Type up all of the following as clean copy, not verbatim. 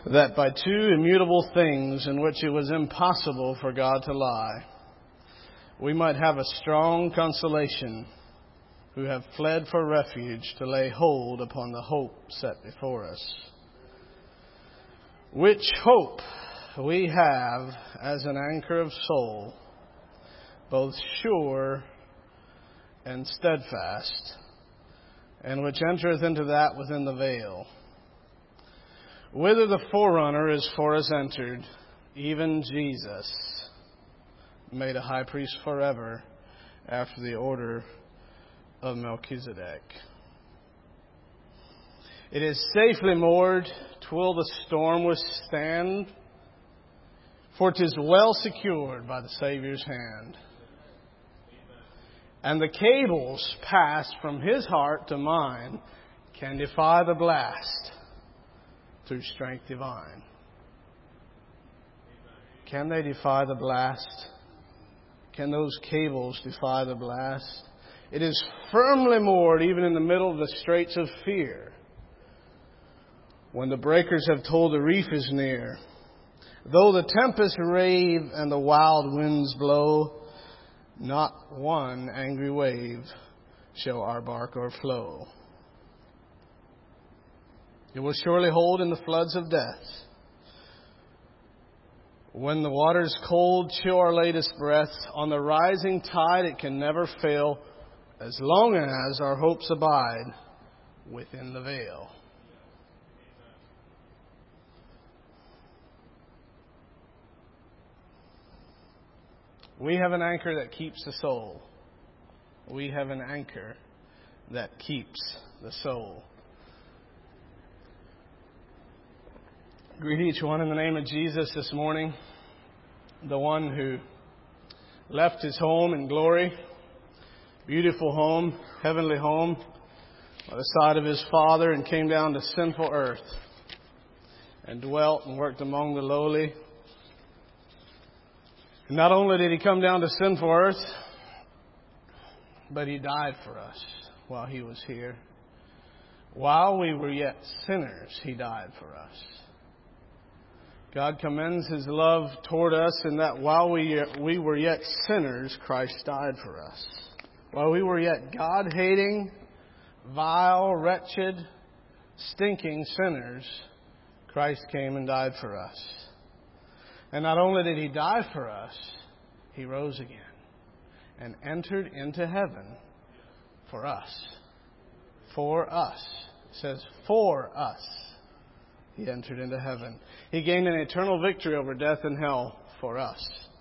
that by two immutable things in which it was impossible for God to lie, we might have a strong consolation who have fled for refuge to lay hold upon the hope set before us. Which hope we have as an anchor of soul, both sure and steadfast, and which entereth into that within the veil, whither the forerunner is for us entered, even Jesus, made a high priest forever after the order of Melchizedek. It is safely moored, 'twill the storm withstand, for 'tis well secured by the Saviour's hand. And the cables passed from His heart to mine can defy the blast through strength divine. Can they defy the blast? Can those cables defy the blast? It is firmly moored even in the middle of the straits of fear, when the breakers have told the reef is near. Though the tempest rave and the wild winds blow, not one angry wave shall our bark o'erflow. It will surely hold in the floods of death. When the waters cold chill our latest breath, on the rising tide it can never fail, as long as our hopes abide within the veil. We have an anchor that keeps the soul. We have an anchor that keeps the soul. Greet each one in the name of Jesus this morning, the one who left his home in glory, beautiful home, heavenly home, by the side of his Father, and came down to sinful earth and dwelt and worked among the lowly. Not only did He come down to sinful earth, but He died for us while He was here. While we were yet sinners, He died for us. God commends His love toward us in that while we were yet sinners, Christ died for us. While we were yet God-hating, vile, wretched, stinking sinners, Christ came and died for us. And not only did He die for us, He rose again and entered into heaven for us. For us. It says, for us. He entered into heaven. He gained an eternal victory over death and hell for us.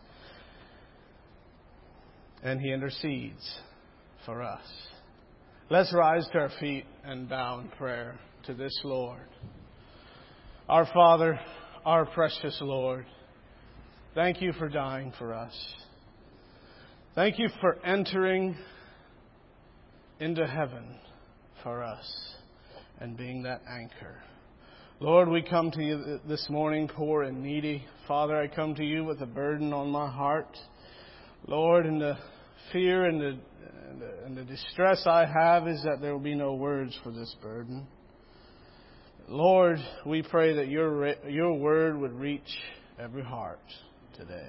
And He intercedes for us. Let's rise to our feet and bow in prayer to this Lord. Our Father, our precious Lord, thank You for dying for us. Thank You for entering into heaven for us and being that anchor. Lord, we come to You this morning poor and needy. Father, I come to You with a burden on my heart. Lord, and the fear and the distress I have is that there will be no words for this burden. Lord, we pray that Your word would reach every heart today.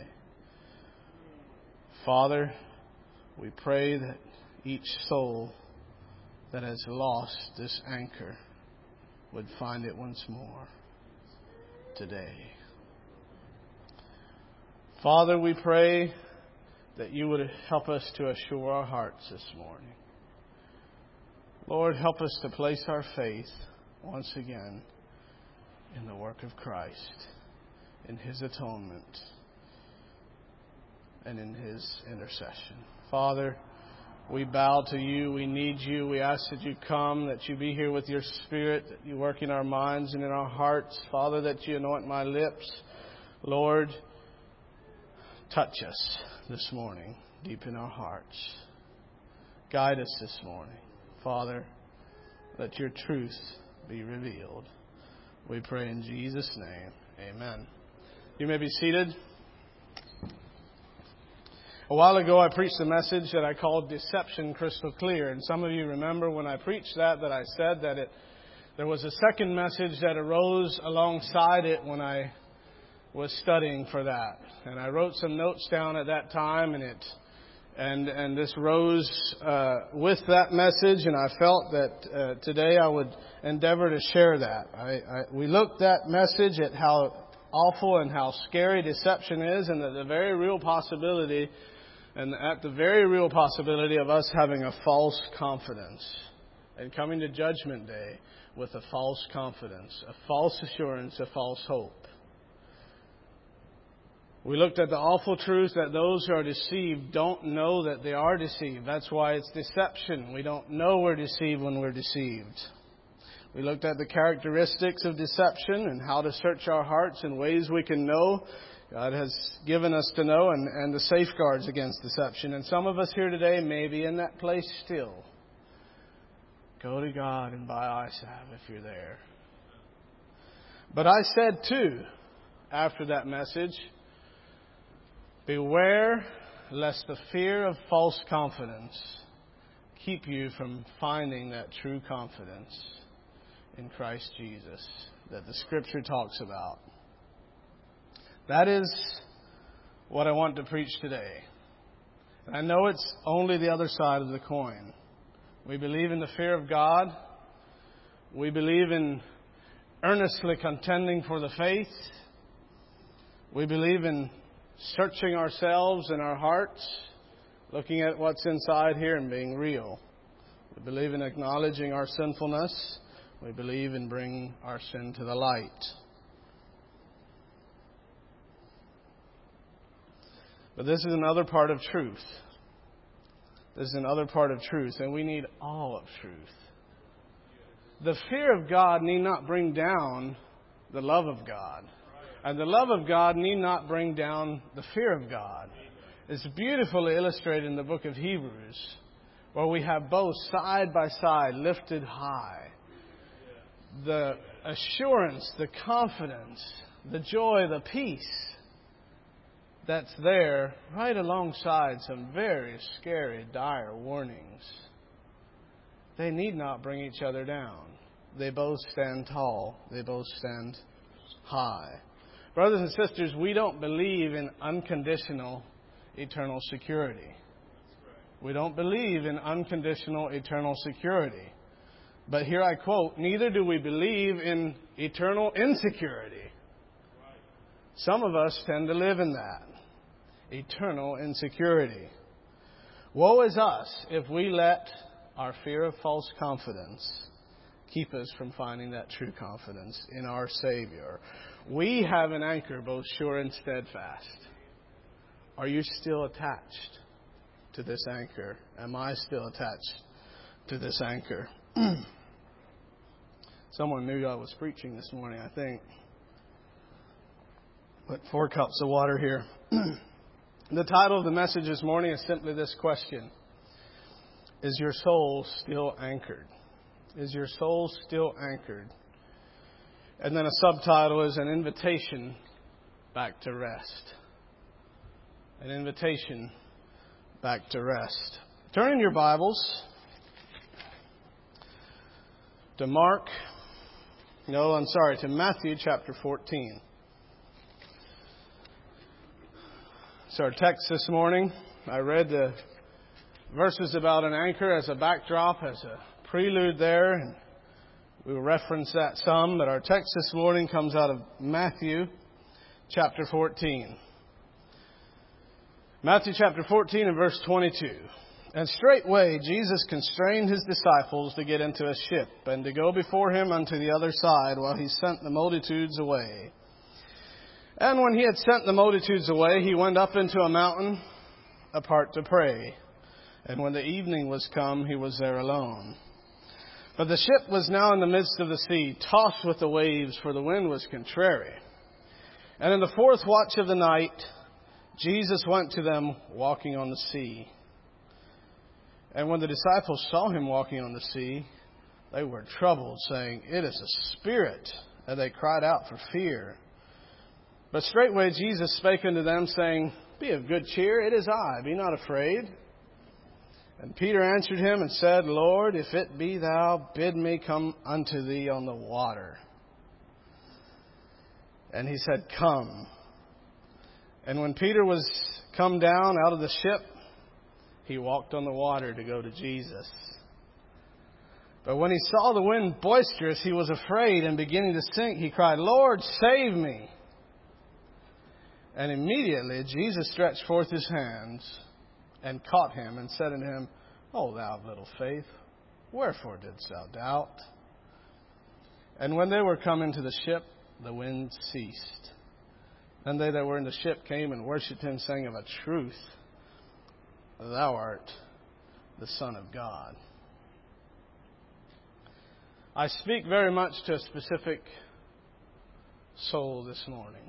Father, we pray that each soul that has lost this anchor would find it once more today. Father, we pray that You would help us to assure our hearts this morning. Lord, help us to place our faith once again in the work of Christ, in His atonement, and in His intercession. Father, we bow to You. We need You. We ask that You come, that You be here with Your Spirit, that You work in our minds and in our hearts. Father, that You anoint my lips. Lord, touch us this morning, deep in our hearts. Guide us this morning. Father, let Your truth be revealed. We pray in Jesus' name. Amen. You may be seated. A while ago, I preached a message that I called Deception Crystal Clear. And some of you remember when I preached that I said that There was a second message that arose alongside it when I was studying for that. And I wrote some notes down at that time, and this rose with that message, and I felt that today I would endeavor to share that. We looked at message at how awful and how scary deception is, and that the very real possibility of us having a false confidence and coming to Judgment Day with a false confidence, a false assurance, a false hope. We looked at the awful truth that those who are deceived don't know that they are deceived. That's why it's deception. We don't know we're deceived when we're deceived. We looked at the characteristics of deception and how to search our hearts in ways we can know. God has given us to know, and the safeguards against deception. And some of us here today may be in that place still. Go to God and buy eye salve if you're there. But I said too, after that message, beware lest the fear of false confidence keep you from finding that true confidence in Christ Jesus that the Scripture talks about. That is what I want to preach today. And I know it's only the other side of the coin. We believe in the fear of God. We believe in earnestly contending for the faith. We believe in searching ourselves and our hearts, looking at what's inside here and being real. We believe in acknowledging our sinfulness. We believe in bringing our sin to the light. But this is another part of truth. This is another part of truth, and we need all of truth. The fear of God need not bring down the love of God. And the love of God need not bring down the fear of God. It's beautifully illustrated in the book of Hebrews, where we have both side by side lifted high. The assurance, the confidence, the joy, the peace that's there right alongside some very scary, dire warnings. They need not bring each other down. They both stand tall. They both stand high. Brothers and sisters, we don't believe in unconditional eternal security. We don't believe in unconditional eternal security. But here I quote, neither do we believe in eternal insecurity. Some of us tend to live in that. Eternal insecurity. Woe is us if we let our fear of false confidence keep us from finding that true confidence in our Savior. We have an anchor both sure and steadfast. Are you still attached to this anchor? Am I still attached to this anchor? Someone knew I was preaching this morning, I think. Put 4 cups of water here. The title of the message this morning is simply this question. Is your soul still anchored? Is your soul still anchored? And then a subtitle is an invitation back to rest. An invitation back to rest. Turn in your Bibles to Matthew chapter 14. It's our text this morning. I read the verses about an anchor as a backdrop, as a prelude there, and we will reference that some, but our text this morning comes out of Matthew chapter 14. Matthew chapter 14 and verse 22. And straightway Jesus constrained his disciples to get into a ship and to go before him unto the other side while he sent the multitudes away. And when he had sent the multitudes away, he went up into a mountain apart to pray. And when the evening was come, he was there alone. But the ship was now in the midst of the sea, tossed with the waves, for the wind was contrary. And in the 4th watch of the night, Jesus went to them walking on the sea. And when the disciples saw him walking on the sea, they were troubled, saying, It is a spirit. And they cried out for fear. But straightway Jesus spake unto them, saying, Be of good cheer, it is I, be not afraid. And Peter answered him and said, Lord, if it be thou, bid me come unto thee on the water. And he said, Come. And when Peter was come down out of the ship, he walked on the water to go to Jesus. But when he saw the wind boisterous, he was afraid, and beginning to sink, he cried, Lord, save me. And immediately Jesus stretched forth his hands and caught him and said unto him, O thou of little faith, wherefore didst thou doubt? And when they were come into the ship, the wind ceased. Then they that were in the ship came and worshipped him, saying, Of a truth, thou art the Son of God. I speak very much to a specific soul this morning.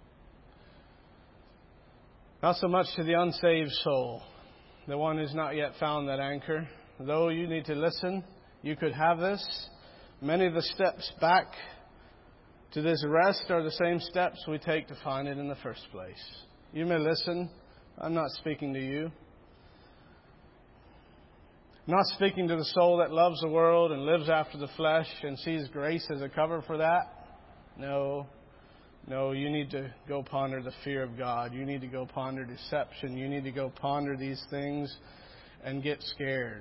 Not so much to the unsaved soul, the one who's not yet found that anchor. Though you need to listen, you could have this. Many of the steps back to this rest are the same steps we take to find it in the first place. You may listen. I'm not speaking to you. I'm not speaking to the soul that loves the world and lives after the flesh and sees grace as a cover for that. No, you need to go ponder the fear of God. You need to go ponder deception. You need to go ponder these things and get scared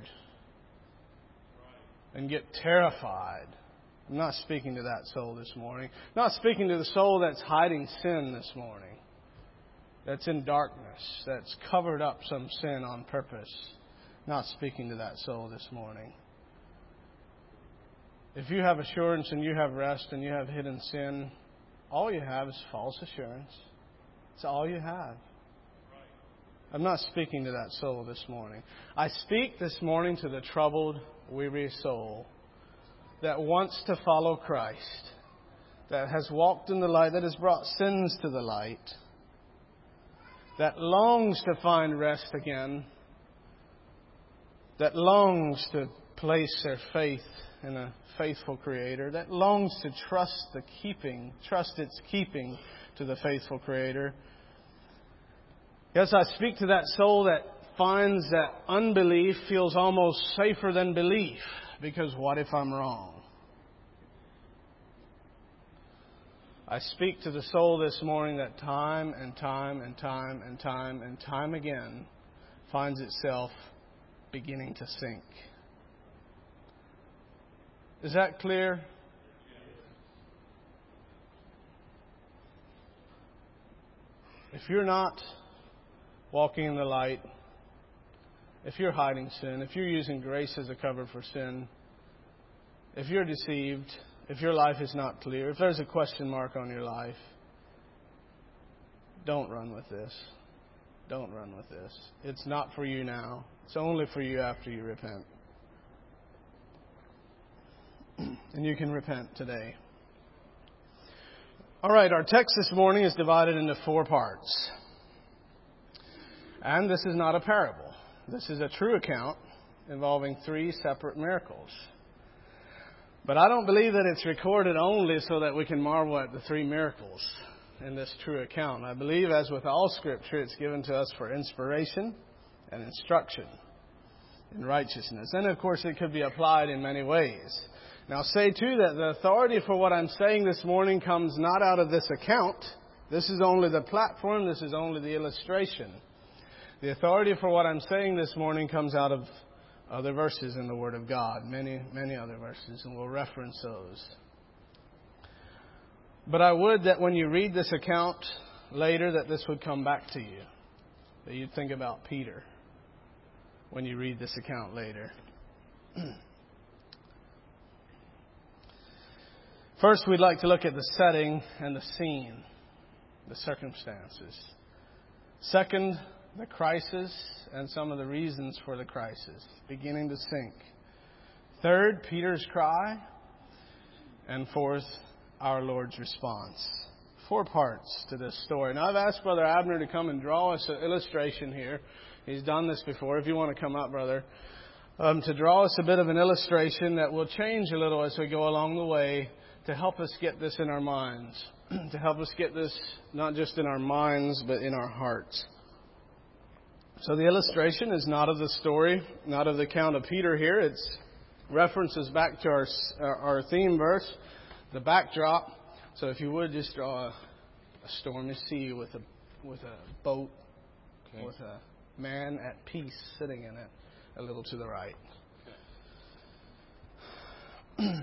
and get terrified. I'm not speaking to that soul this morning. I'm not speaking to the soul that's hiding sin this morning, that's in darkness, that's covered up some sin on purpose. Not speaking to that soul this morning. If you have assurance and you have rest and you have hidden sin, all you have is false assurance. It's all you have. I'm not speaking to that soul this morning. I speak this morning to the troubled, weary soul that wants to follow Christ, that has walked in the light, that has brought sins to the light, that longs to find rest again, that longs to place their faith in a faithful Creator, that longs to trust its keeping to the faithful Creator. Yes, I speak to that soul that finds that unbelief feels almost safer than belief, because what if I'm wrong? I speak to the soul this morning that time and time and time and time and time again finds itself beginning to sink. Is that clear? If you're not walking in the light, if you're hiding sin, if you're using grace as a cover for sin, if you're deceived, if your life is not clear, if there's a question mark on your life, don't run with this. Don't run with this. It's not for you now. It's only for you after you repent. And you can repent today. All right, our text this morning is divided into 4 parts. And this is not a parable. This is a true account involving 3 separate miracles. But I don't believe that it's recorded only so that we can marvel at the 3 miracles in this true account. I believe, as with all Scripture, it's given to us for inspiration and instruction in righteousness. And, of course, it could be applied in many ways. Now, say, too, that the authority for what I'm saying this morning comes not out of this account. This is only the platform. This is only the illustration. The authority for what I'm saying this morning comes out of other verses in the Word of God, many, many other verses, and we'll reference those. But I would that when you read this account later, that this would come back to you, that you'd think about Peter when you read this account later. First, we'd like to look at the setting and the scene, the circumstances. Second, the crisis and some of the reasons for the crisis, beginning to sink. Third, Peter's cry. And fourth, our Lord's response. 4 parts to this story. Now, I've asked Brother Abner to come and draw us an illustration here. He's done this before. If you want to come up, brother, to draw us a bit of an illustration that will change a little as we go along the way to help us get this in our minds, to help us get this not just in our minds, but in our hearts. So the illustration is not of the story, not of the account of Peter here. It's references back to our theme verse, the backdrop. So if you would just draw a stormy sea with a boat, okay, with a man at peace sitting in it, a little to the right. Okay.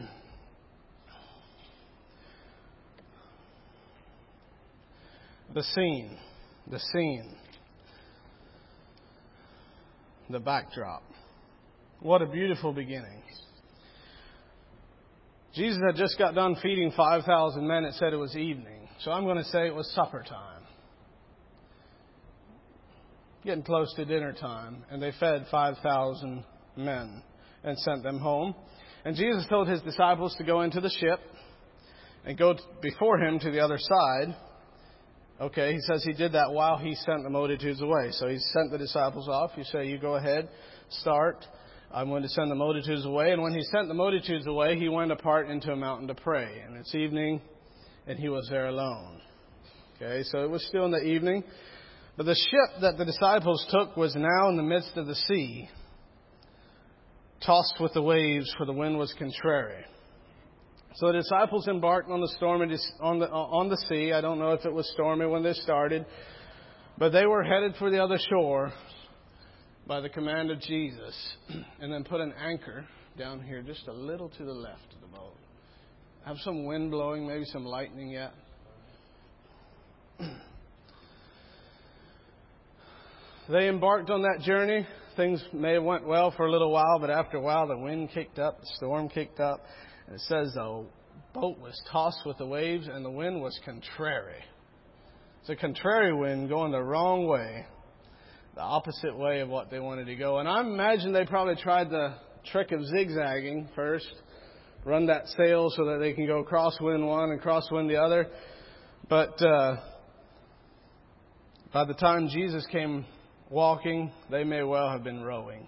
The scene, the backdrop. What a beautiful beginning. Jesus had just got done feeding 5,000 men. It said it was evening. So I'm going to say it was supper time. Getting close to dinner time. And they fed 5,000 men and sent them home. And Jesus told his disciples to go into the ship and go before him to the other side. Okay, he says he did that while he sent the multitudes away. So he sent the disciples off. You say, you go ahead, start. I'm going to send the multitudes away. And when he sent the multitudes away, he went apart into a mountain to pray. And it's evening, and he was there alone. Okay, so it was still in the evening. But the ship that the disciples took was now in the midst of the sea, tossed with the waves, for the wind was contrary. So the disciples embarked on the sea. I don't know if it was stormy when they started, but they were headed for the other shore by the command of Jesus, and then put an anchor down here just a little to the left of the boat. Have some wind blowing, maybe some lightning yet. They embarked on that journey. Things may have went well for a little while, but after a while the wind kicked up, the storm kicked up. And it says the boat was tossed with the waves and the wind was contrary. It's a contrary wind going the wrong way, the opposite way of what they wanted to go. And I imagine they probably tried the trick of zigzagging first, run that sail so that they can go crosswind one and crosswind the other. But by the time Jesus came walking, they may well have been rowing.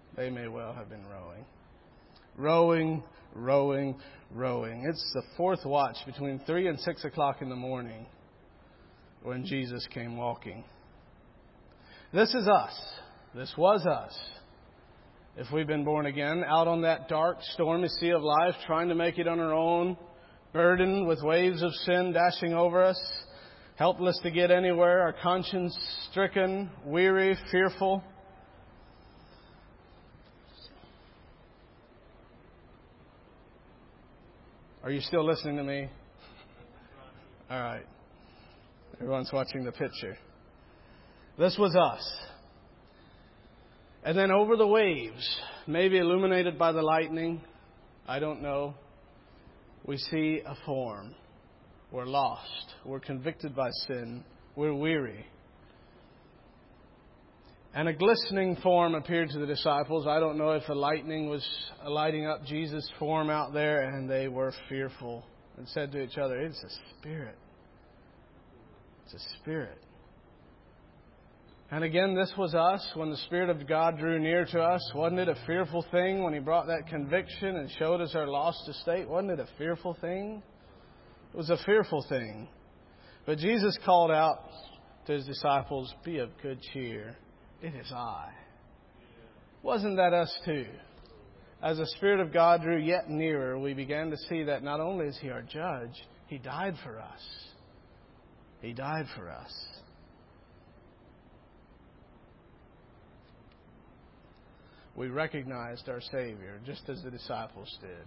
Rowing. It's the fourth watch between 3 and 6 o'clock in the morning when Jesus came walking. This is us. This was us. If we've been born again, out on that dark, stormy sea of life, trying to make it on our own, burdened with waves of sin dashing over us, helpless to get anywhere, our conscience stricken, weary, fearful. Are you still listening to me? All right. Everyone's watching the picture. This was us. And then over the waves, maybe illuminated by the lightning, I don't know, we see a form. We're lost. We're convicted by sin. We're weary. And a glistening form appeared to the disciples. I don't know if the lightning was lighting up Jesus' form out there, and they were fearful and said to each other, it's a spirit. It's a spirit. And again, this was us when the Spirit of God drew near to us. Wasn't it a fearful thing when He brought that conviction and showed us our lost estate? Wasn't it a fearful thing? It was a fearful thing. But Jesus called out to His disciples, be of good cheer. It is I. Wasn't that us too? As the Spirit of God drew yet nearer, we began to see that not only is He our judge, He died for us. He died for us. We recognized our Savior, just as the disciples did.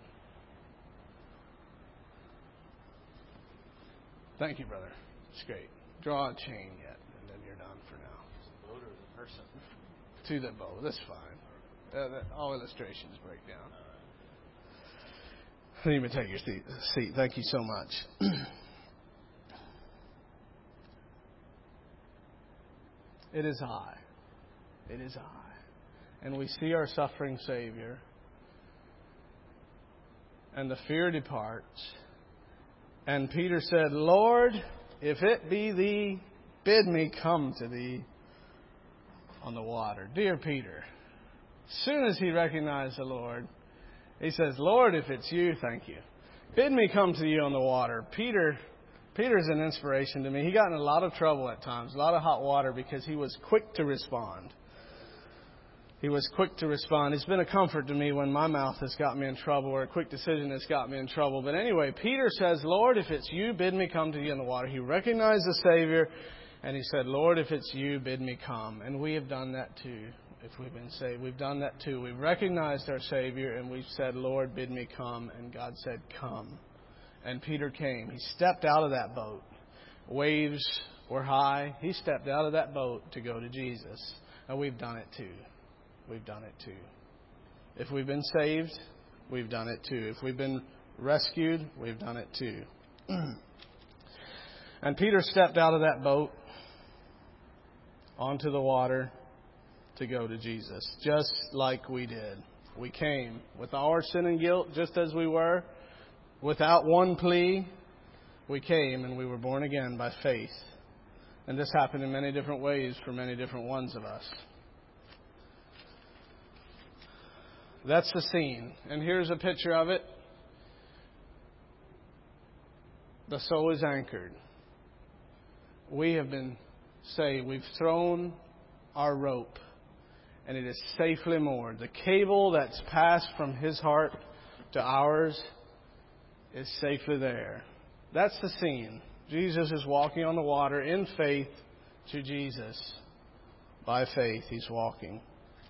Thank you, brother. It's great. Draw a chain yet, and then you're done for now. The boat or the person? To the boat. That's fine. All illustrations break down. Don't even take your seat. Thank you so much. It is I. It is I. And we see our suffering Savior. And the fear departs. And Peter said, Lord, if it be Thee, bid me come to Thee on the water. Dear Peter, as soon as he recognized the Lord, he says, Lord, if it's You, thank You. Bid me come to You on the water. Peter's an inspiration to me. He got in a lot of trouble at times, a lot of hot water, because he was quick to respond. He was quick to respond. It's been a comfort to me when my mouth has got me in trouble or a quick decision has got me in trouble. But anyway, Peter says, Lord, if it's you, bid me come to you in the water. He recognized the Savior, and he said, Lord, if it's you, bid me come. And we have done that too. If we've been saved, we've done that too. We've recognized our Savior, and we've said, Lord, bid me come. And God said, come. And Peter came. He stepped out of that boat. Waves were high. He stepped out of that boat to go to Jesus. And we've done it too. We've done it too. If we've been saved, we've done it too. If we've been rescued, we've done it too. And Peter stepped out of that boat onto the water to go to Jesus, just like we did. We came with our sin and guilt, just as we were, without one plea. We came and we were born again by faith. And this happened in many different ways for many different ones of us. That's the scene. And here's a picture of it. The soul is anchored. We have been saved. We've thrown our rope, and it is safely moored. The cable that's passed from His heart to ours is safely there. That's the scene. Jesus is walking on the water in faith to Jesus. By faith, He's walking.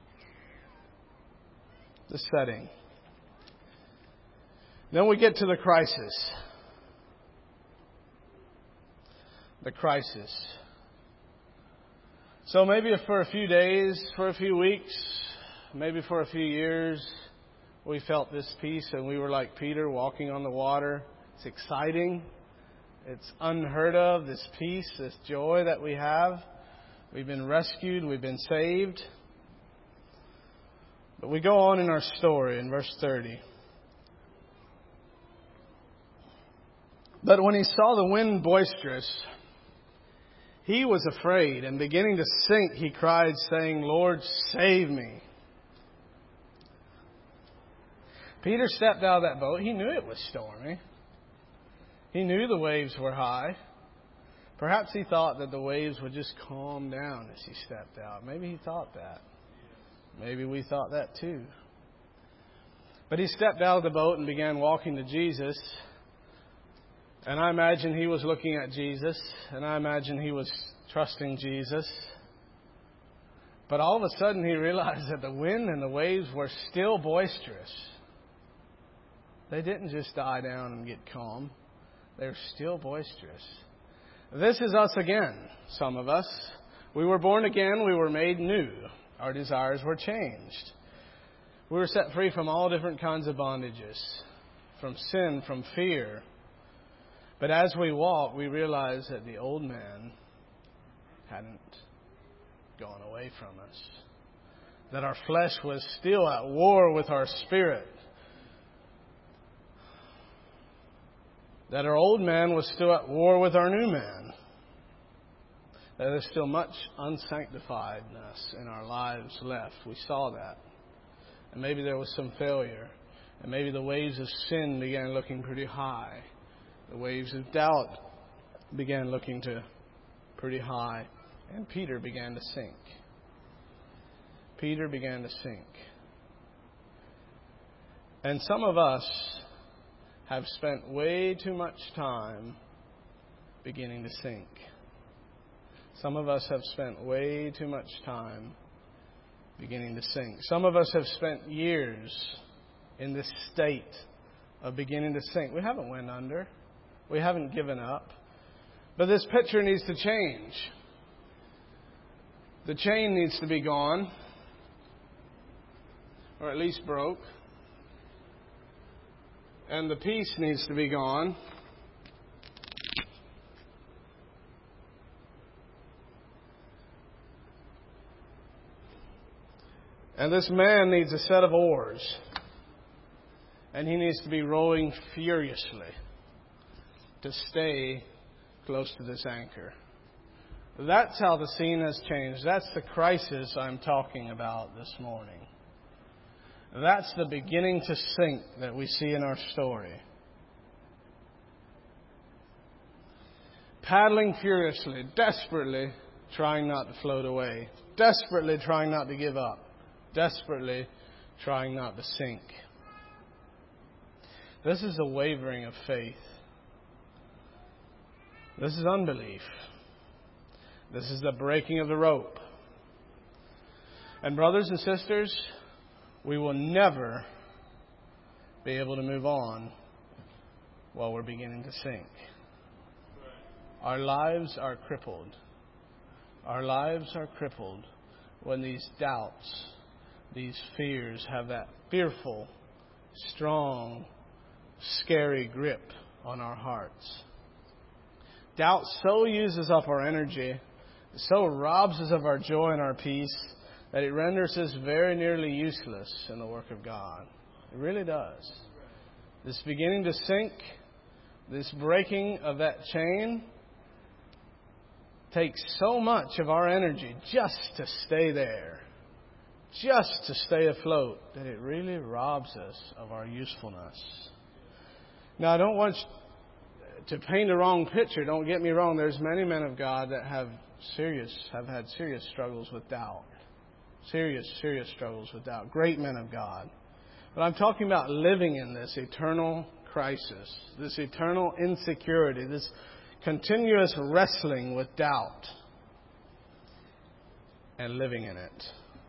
The setting. Then we get to the crisis. The crisis. So maybe for a few days, for a few weeks, maybe for a few years, we felt this peace and we were like Peter walking on the water. It's exciting. It's unheard of, this peace, this joy that we have. We've been rescued. We've been saved. But we go on in our story in verse 30. But when he saw the wind boisterous, he was afraid, and beginning to sink, he cried, saying, Lord, save me. Peter stepped out of that boat. He knew it was stormy. He knew the waves were high. Perhaps he thought that the waves would just calm down as he stepped out. Maybe he thought that. Maybe we thought that too. But he stepped out of the boat and began walking to Jesus. And I imagine he was looking at Jesus. And I imagine he was trusting Jesus. But all of a sudden he realized that the wind and the waves were still boisterous. They didn't just die down and get calm. They're still boisterous. This is us again, some of us. We were born again. We were made new. Our desires were changed. We were set free from all different kinds of bondages, from sin, from fear. But as we walk, we realize that the old man hadn't gone away from us. That our flesh was still at war with our spirit. That our old man was still at war with our new man. That there's still much unsanctifiedness in our lives left. We saw that. And maybe there was some failure. And maybe the waves of sin began looking pretty high. The waves of doubt began looking pretty high. And Peter began to sink. Peter began to sink. And some of us have spent way too much time beginning to sink. Some of us have spent way too much time beginning to sink. Some of us have spent years in this state of beginning to sink. We haven't went under. We haven't given up. But this picture needs to change. The chain needs to be gone, or at least broke. And the peace needs to be gone. And this man needs a set of oars. And he needs to be rowing furiously to stay close to this anchor. That's how the scene has changed. That's the crisis I'm talking about this morning. That's the beginning to sink that we see in our story. Paddling furiously, desperately trying not to float away, desperately trying not to give up. desperately trying not to sink. This is a wavering of faith. This is unbelief. This is the breaking of the rope. And brothers and sisters, we will never be able to move on while we're beginning to sink. Our lives are crippled. Our lives are crippled when these doubts, these fears have that fearful, strong, scary grip on our hearts. Doubt so uses up our energy, so robs us of our joy and our peace, that it renders us very nearly useless in the work of God. It really does. This beginning to sink, this breaking of that chain, takes so much of our energy just to stay there, just to stay afloat, that it really robs us of our usefulness. Now, I don't want to paint a wrong picture. Don't get me wrong. There's many men of God that have had serious struggles with doubt. Serious struggles with doubt. Great men of God. But I'm talking about living in this eternal crisis, this eternal insecurity, this continuous wrestling with doubt and living in it.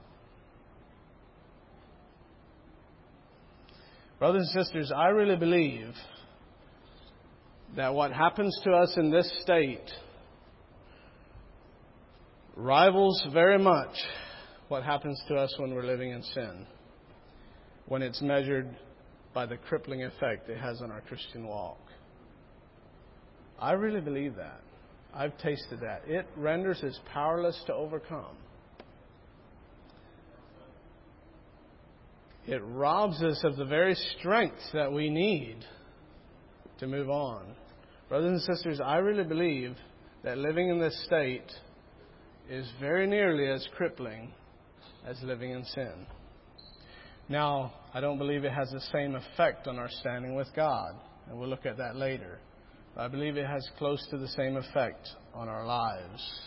Brothers and sisters, I really believe that what happens to us in this state rivals very much what happens to us when we're living in sin, when it's measured by the crippling effect it has on our Christian walk. I really believe that. I've tasted that. It renders us powerless to overcome. It robs us of the very strength that we need to move on. Brothers and sisters, I really believe that living in this state is very nearly as crippling as living in sin. Now, I don't believe it has the same effect on our standing with God, and we'll look at that later. But I believe it has close to the same effect on our lives.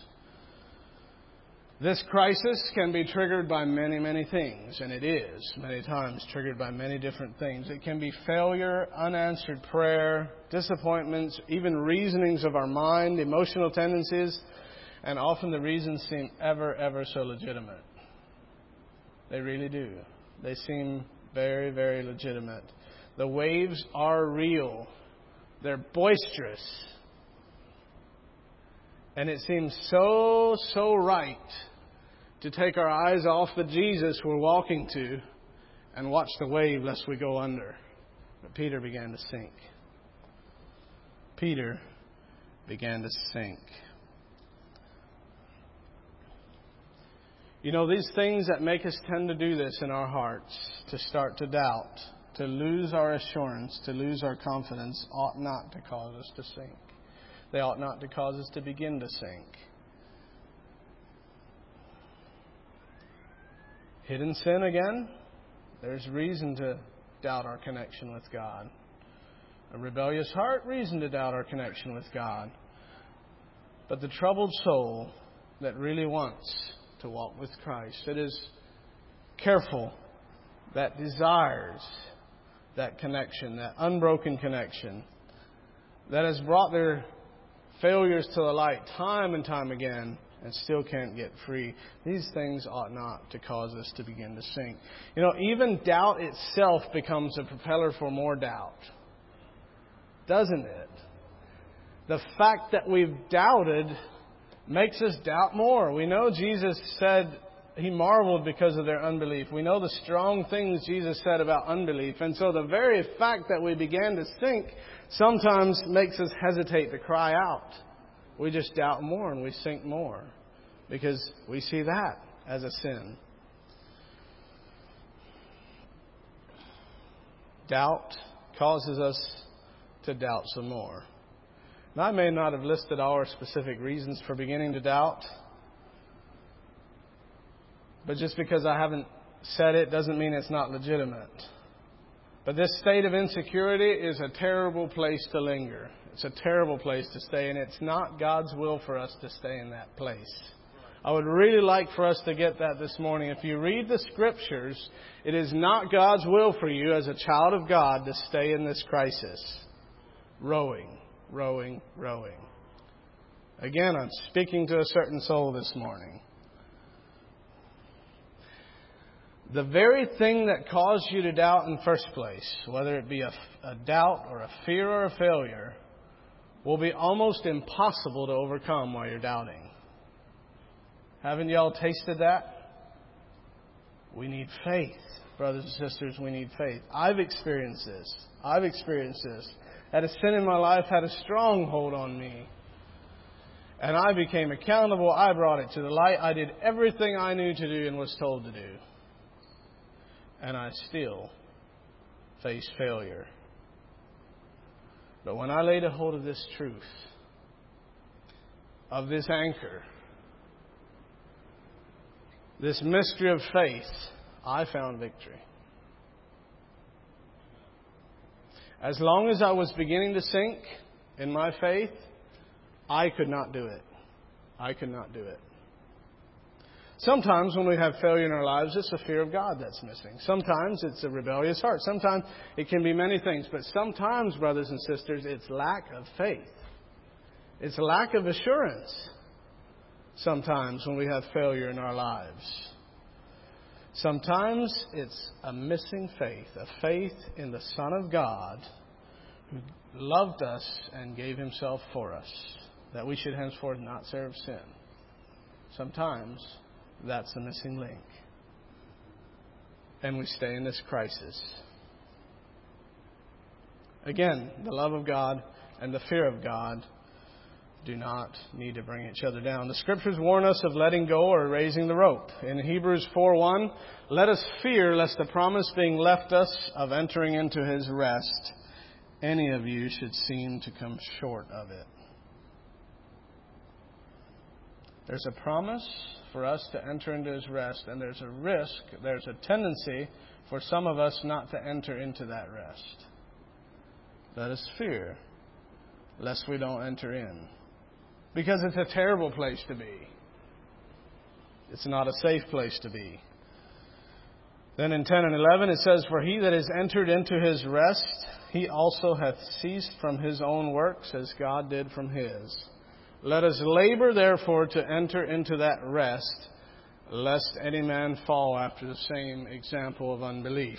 This crisis can be triggered by many, many things, and it is many times triggered by many different things. It can be failure, unanswered prayer, disappointments, even reasonings of our mind, emotional tendencies, and often the reasons seem ever so legitimate. They really do. They seem very, very legitimate. The waves are real. They're boisterous. And it seems so right to take our eyes off the Jesus we're walking to and watch the wave lest we go under. But Peter began to sink. Peter began to sink. You know, these things that make us tend to do this in our hearts, to start to doubt, to lose our assurance, to lose our confidence, ought not to cause us to sink. They ought not to cause us to begin to sink. Hidden sin again, there's reason to doubt our connection with God. A rebellious heart, reason to doubt our connection with God. But the troubled soul that really wants to walk with Christ, that is careful, that desires that connection, that unbroken connection, that has brought their failures to the light time and time again and still can't get free. These things ought not to cause us to begin to sink. You know, even doubt itself becomes a propeller for more doubt. Doesn't it? The fact that we've doubted makes us doubt more. We know Jesus said He marveled because of their unbelief. We know the strong things Jesus said about unbelief. And so the very fact that we began to sink sometimes makes us hesitate to cry out. We just doubt more and we sink more because we see that as a sin. Doubt causes us to doubt some more. Now, I may not have listed our specific reasons for beginning to doubt, but just because I haven't said it doesn't mean it's not legitimate. But this state of insecurity is a terrible place to linger. It's a terrible place to stay, and it's not God's will for us to stay in that place. I would really like for us to get that this morning. If you read the Scriptures, it is not God's will for you as a child of God to stay in this crisis. Rowing, rowing, rowing. Again, I'm speaking to a certain soul this morning. The very thing that caused you to doubt in the first place, whether it be a doubt or a fear or a failure, will be almost impossible to overcome while you're doubting. Haven't y'all tasted that? We need faith, brothers and sisters. We need faith. I've experienced this. Had a sin in my life had a stronghold on me. And I became accountable. I brought it to the light. I did everything I knew to do and was told to do. And I still face failure. But when I laid a hold of this truth, of this anchor, this mystery of faith, I found victory. As long as I was beginning to sink in my faith, I could not do it. Sometimes when we have failure in our lives, it's a fear of God that's missing. Sometimes it's a rebellious heart. Sometimes it can be many things. But sometimes, brothers and sisters, it's lack of faith. It's lack of assurance. Sometimes when we have failure in our lives. Sometimes it's a missing faith. A faith in the Son of God who loved us and gave Himself for us, that we should henceforth not serve sin. Sometimes that's the missing link. And we stay in this crisis. Again, the love of God and the fear of God do not need to bring each other down. The Scriptures warn us of letting go or raising the rope. In Hebrews 4:1, let us fear lest the promise being left us of entering into His rest, any of you should seem to come short of it. There's a promise for us to enter into His rest, and there's a risk, there's a tendency for some of us not to enter into that rest. Let us fear lest we don't enter in. Because it's a terrible place to be. It's not a safe place to be. Then in 10 and 11 it says, for he that is entered into his rest, he also hath ceased from his own works, as God did from His. Let us labor therefore to enter into that rest, lest any man fall after the same example of unbelief.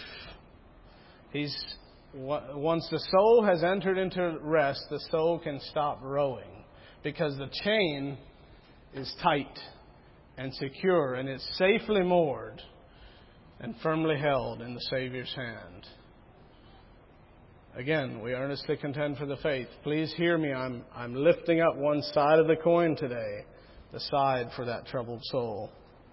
Once the soul has entered into rest, the soul can stop rowing, because the chain is tight and secure, and it's safely moored and firmly held in the Savior's hand. Again, we earnestly contend for the faith. Please hear me. I'm lifting up one side of the coin today, the side for that troubled soul.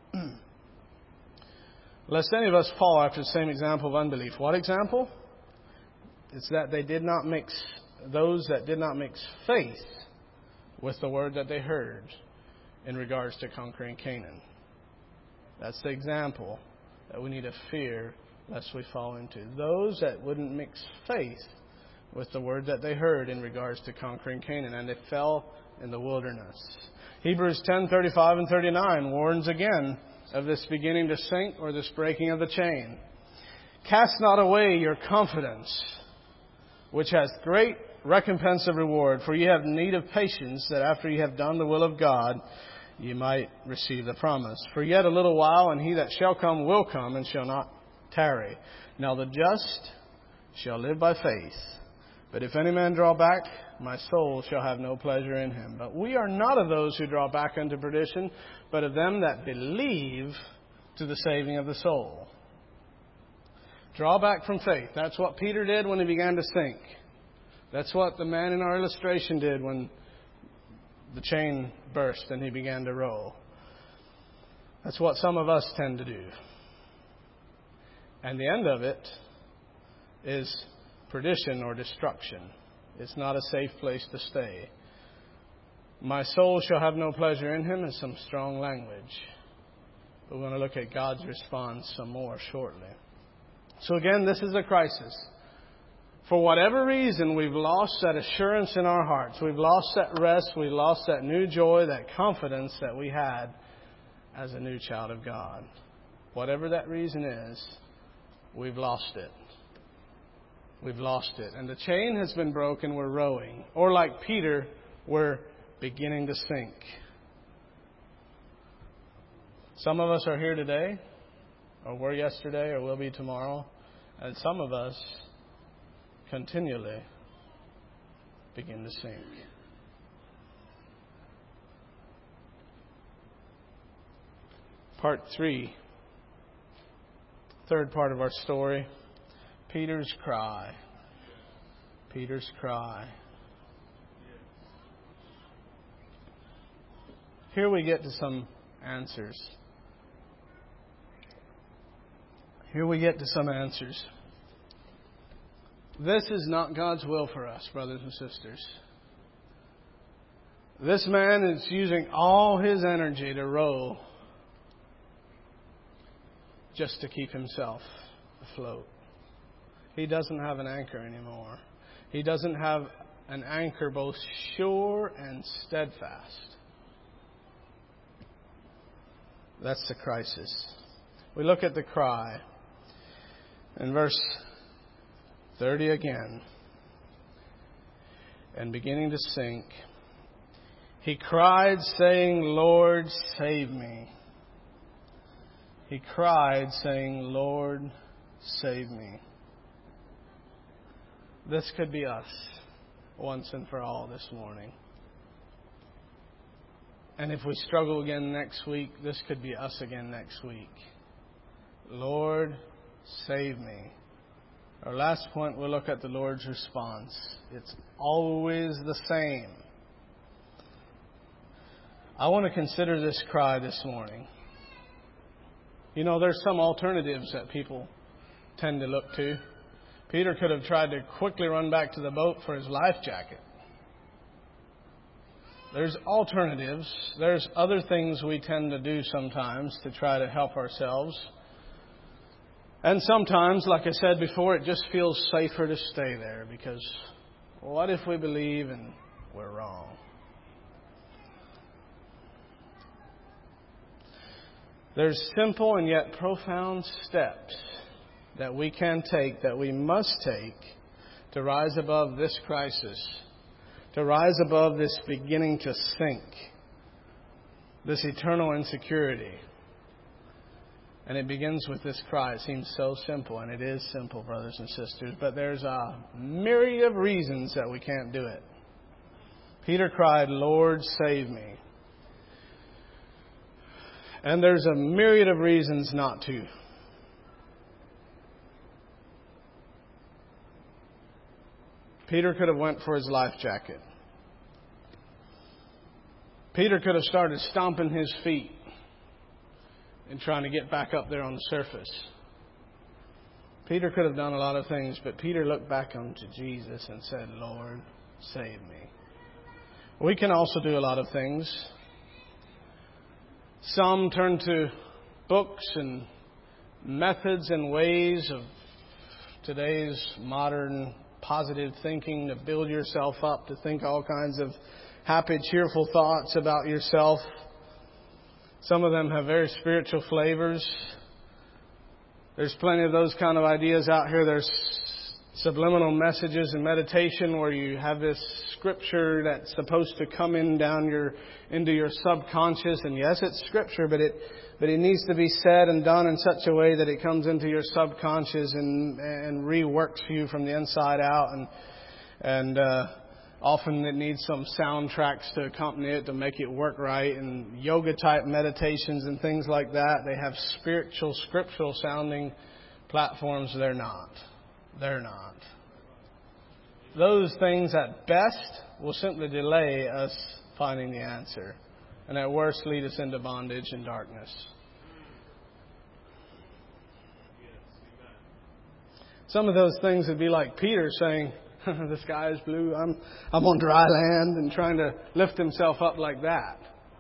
Lest any of us fall after the same example of unbelief. What example? It's that those that did not mix faith with the word that they heard in regards to conquering Canaan. That's the example that we need to fear lest we fall into. Those that wouldn't mix faith with the word that they heard in regards to conquering Canaan, and they fell in the wilderness. Hebrews 10:35 and 39 warns again of this beginning to sink or this breaking of the chain. Cast not away your confidence, which has great recompense of reward, for ye have need of patience, that after ye have done the will of God, ye might receive the promise. For yet a little while, and he that shall come will come, and shall not tarry. Now the just shall live by faith. But if any man draw back, my soul shall have no pleasure in him. But we are not of those who draw back unto perdition, but of them that believe to the saving of the soul. Draw back from faith. That's what Peter did when he began to sink. That's what the man in our illustration did when the chain burst and he began to roll. That's what some of us tend to do. And the end of it is perdition or destruction. It's not a safe place to stay. My soul shall have no pleasure in him is some strong language. We're going to look at God's response some more shortly. So again, this is a crisis. For whatever reason, we've lost that assurance in our hearts. We've lost that rest. We've lost that new joy, that confidence that we had as a new child of God. Whatever that reason is, we've lost it. We've lost it. And the chain has been broken, we're rowing. Or like Peter, we're beginning to sink. Some of us are here today, or were yesterday, or will be tomorrow. And some of us continually begin to sink. Part 3. Third part of our story. Peter's cry. Peter's cry. Here we get to some answers. Here we get to some answers. This is not God's will for us, brothers and sisters. This man is using all his energy to row just to keep himself afloat. He doesn't have an anchor anymore. He doesn't have an anchor both sure and steadfast. That's the crisis. We look at the cry. In verse 30 again. And beginning to sink, he cried, saying, Lord, save me. He cried, saying, Lord, save me. This could be us once and for all this morning. And if we struggle again next week, this could be us again next week. Lord, save me. Our last point, we'll look at the Lord's response. It's always the same. I want to consider this cry this morning. You know, there's some alternatives that people tend to look to. Peter could have tried to quickly run back to the boat for his life jacket. There's alternatives. There's other things we tend to do sometimes to try to help ourselves. And sometimes, like I said before, it just feels safer to stay there because what if we believe and we're wrong? There's simple and yet profound steps that we can take, that we must take to rise above this crisis, to rise above this beginning to sink, this eternal insecurity. And it begins with this cry. It seems so simple, and it is simple, brothers and sisters, but there's a myriad of reasons that we can't do it. Peter cried, Lord, save me. And there's a myriad of reasons not to. Peter could have went for his life jacket. Peter could have started stomping his feet and trying to get back up there on the surface. Peter could have done a lot of things, but Peter looked back unto Jesus and said, Lord, save me. We can also do a lot of things. Some turn to books and methods and ways of today's modern positive thinking to build yourself up, to think all kinds of happy, cheerful thoughts about yourself. Some of them have very spiritual flavors. There's plenty of those kind of ideas out here. There's subliminal messages and meditation where you have this scripture that's supposed to come into your subconscious. And yes, it's scripture, but it needs to be said and done in such a way that it comes into your subconscious and reworks you from the inside out. And often it needs some soundtracks to accompany it to make it work right. And yoga type meditations and things like that, they have spiritual, scriptural sounding platforms. They're not. They're not. Those things at best will simply delay us finding the answer. And at worst lead us into bondage and darkness. Some of those things would be like Peter saying, the sky is blue, I'm on dry land, and trying to lift himself up like that.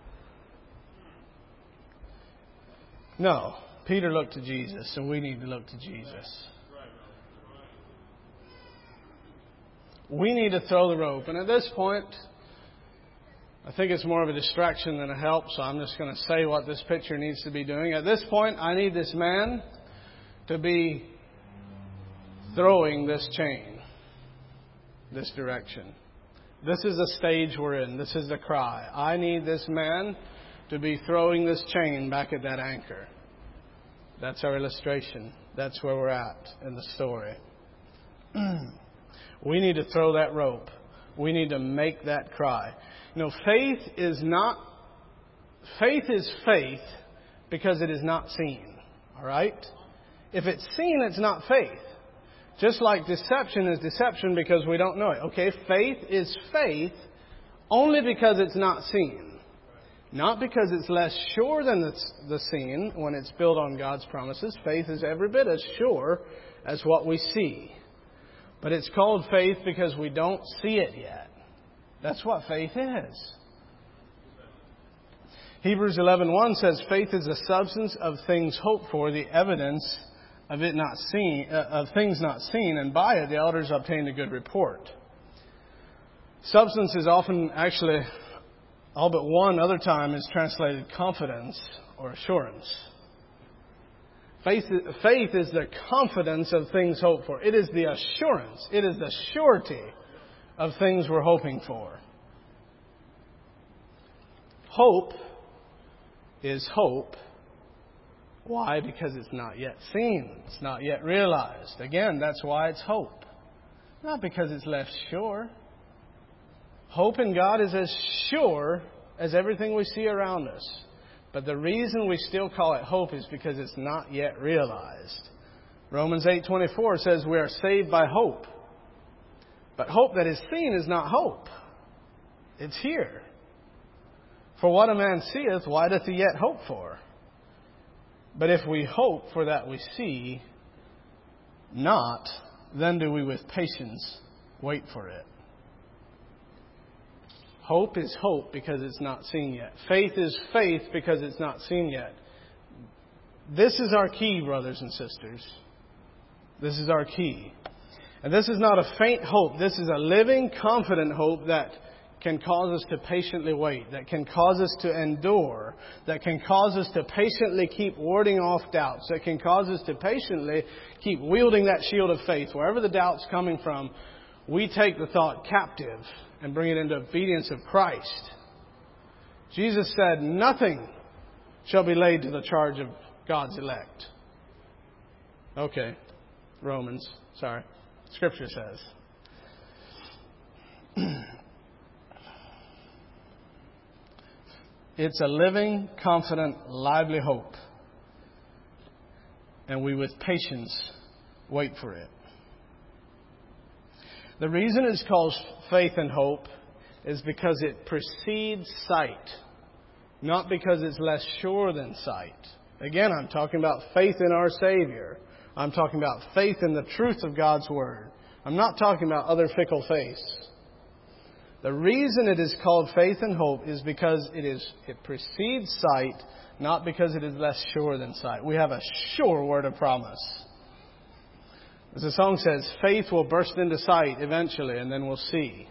No, Peter looked to Jesus, and we need to look to Jesus. We need to throw the rope. And at this point, I think it's more of a distraction than a help, so I'm just going to say what this picture needs to be doing. At this point, I need this man to be throwing this chain this direction. This is the stage we're in. This is the cry. I need this man to be throwing this chain back at that anchor. That's our illustration. That's where we're at in the story. We need to throw that rope. We need to make that cry. You know, faith is faith because it is not seen. All right? If it's seen, it's not faith. Just like deception is deception because we don't know it. Okay, faith is faith only because it's not seen. Not because it's less sure than the seen when it's built on God's promises. Faith is every bit as sure as what we see. But it's called faith because we don't see it yet. That's what faith is. Hebrews 11:1 says, "Faith is the substance of things hoped for, the evidence of it not seen, of things not seen, and by it the elders obtained a good report." Substance is often, actually, all but one other time, is translated confidence or assurance. Faith is the confidence of things hoped for. It is the assurance. It is the surety of things we're hoping for. Hope is hope. Why? Because it's not yet seen. It's not yet realized. Again, that's why it's hope. Not because it's less sure. Hope in God is as sure as everything we see around us. But the reason we still call it hope is because it's not yet realized. Romans 8:24 says we are saved by hope. But hope that is seen is not hope. It's here. For what a man seeth, why doth he yet hope for? But if we hope for that we see not, then do we with patience wait for it. Hope is hope because it's not seen yet. Faith is faith because it's not seen yet. This is our key, brothers and sisters. This is our key. And this is not a faint hope. This is a living, confident hope that can cause us to patiently wait, that can cause us to endure, that can cause us to patiently keep warding off doubts, that can cause us to patiently keep wielding that shield of faith. Wherever the doubt's coming from, we take the thought captive and bring it into obedience of Christ. Jesus said, "Nothing shall be laid to the charge of God's elect." Okay, Romans, sorry. Scripture says. It's a living, confident, lively hope. And we with patience wait for it. The reason it's called faith and hope is because it precedes sight, not because it's less sure than sight. Again, I'm talking about faith in our Savior. I'm talking about faith in the truth of God's Word. I'm not talking about other fickle faiths. The reason it is called faith and hope is because it precedes sight, not because it is less sure than sight. We have a sure word of promise. As the song says, faith will burst into sight eventually, and then we'll see.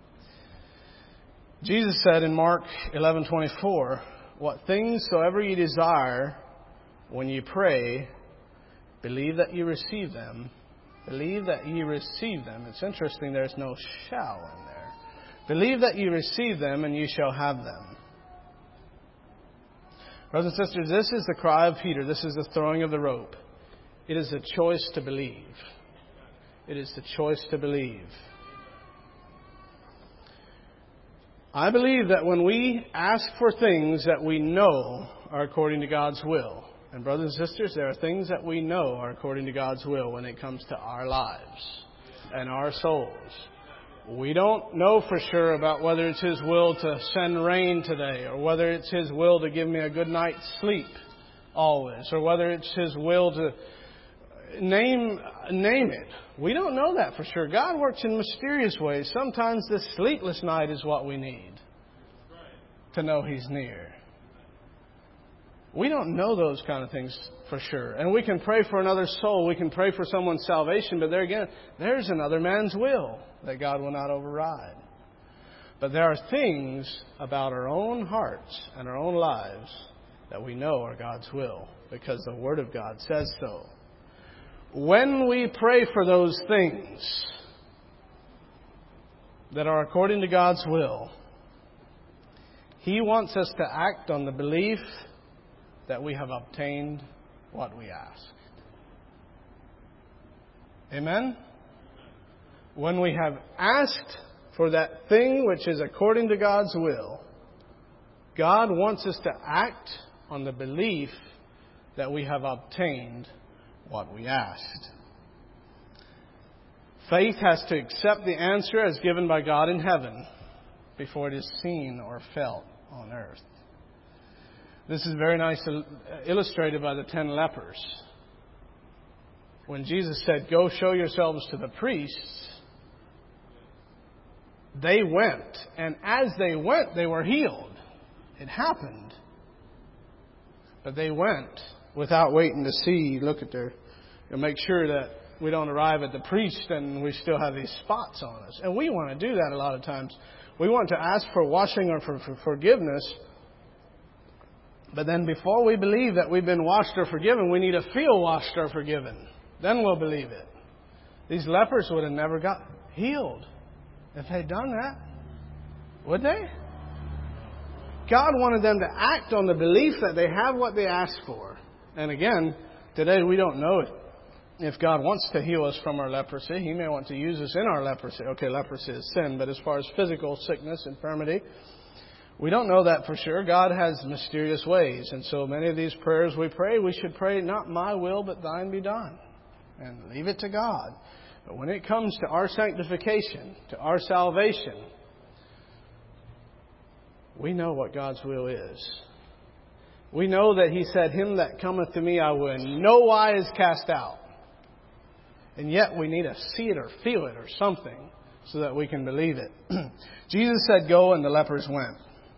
Jesus said in Mark 11:24, "What things soever ye desire, when ye pray, believe that ye receive them." Believe that ye receive them. It's interesting there's no shall in there. Believe that ye receive them, and ye shall have them. Brothers and sisters, this is the cry of Peter. This is the throwing of the rope. It is a choice to believe. It is the choice to believe. I believe that when we ask for things that we know are according to God's will, and brothers and sisters, there are things that we know are according to God's will when it comes to our lives and our souls. We don't know for sure about whether it's His will to send rain today, or whether it's His will to give me a good night's sleep always, or whether it's His will to name it. We don't know that for sure. God works in mysterious ways. Sometimes the sleepless night is what we need to know He's near. We don't know those kind of things for sure. And we can pray for another soul. We can pray for someone's salvation. But there again, there's another man's will that God will not override. But there are things about our own hearts and our own lives that we know are God's will, because the Word of God says so. When we pray for those things that are according to God's will, He wants us to act on the belief that we have obtained what we asked. Amen? When we have asked for that thing which is according to God's will, God wants us to act on the belief that we have obtained what we asked. Faith has to accept the answer as given by God in heaven before it is seen or felt on earth. This is very nicely illustrated by the 10 lepers. When Jesus said, "Go show yourselves to the priests," they went. And as they went, they were healed. It happened. But they went without waiting to see, look at their, make sure that we don't arrive at the priest and we still have these spots on us. And we want to do that a lot of times. We want to ask for washing or for forgiveness. But then before we believe that we've been washed or forgiven, we need to feel washed or forgiven. Then we'll believe it. These lepers would have never got healed if they'd done that. Would they? God wanted them to act on the belief that they have what they asked for. And again, today we don't know if God wants to heal us from our leprosy. He may want to use us in our leprosy. Okay, leprosy is sin, but as far as physical sickness, infirmity, we don't know that for sure. God has mysterious ways. And so many of these prayers we pray, we should pray, "Not my will, but thine be done." And leave it to God. But when it comes to our sanctification, to our salvation, we know what God's will is. We know that He said, "Him that cometh to me I will in no wise cast out." And yet we need to see it or feel it or something so that we can believe it. Jesus said, "Go," and the lepers went.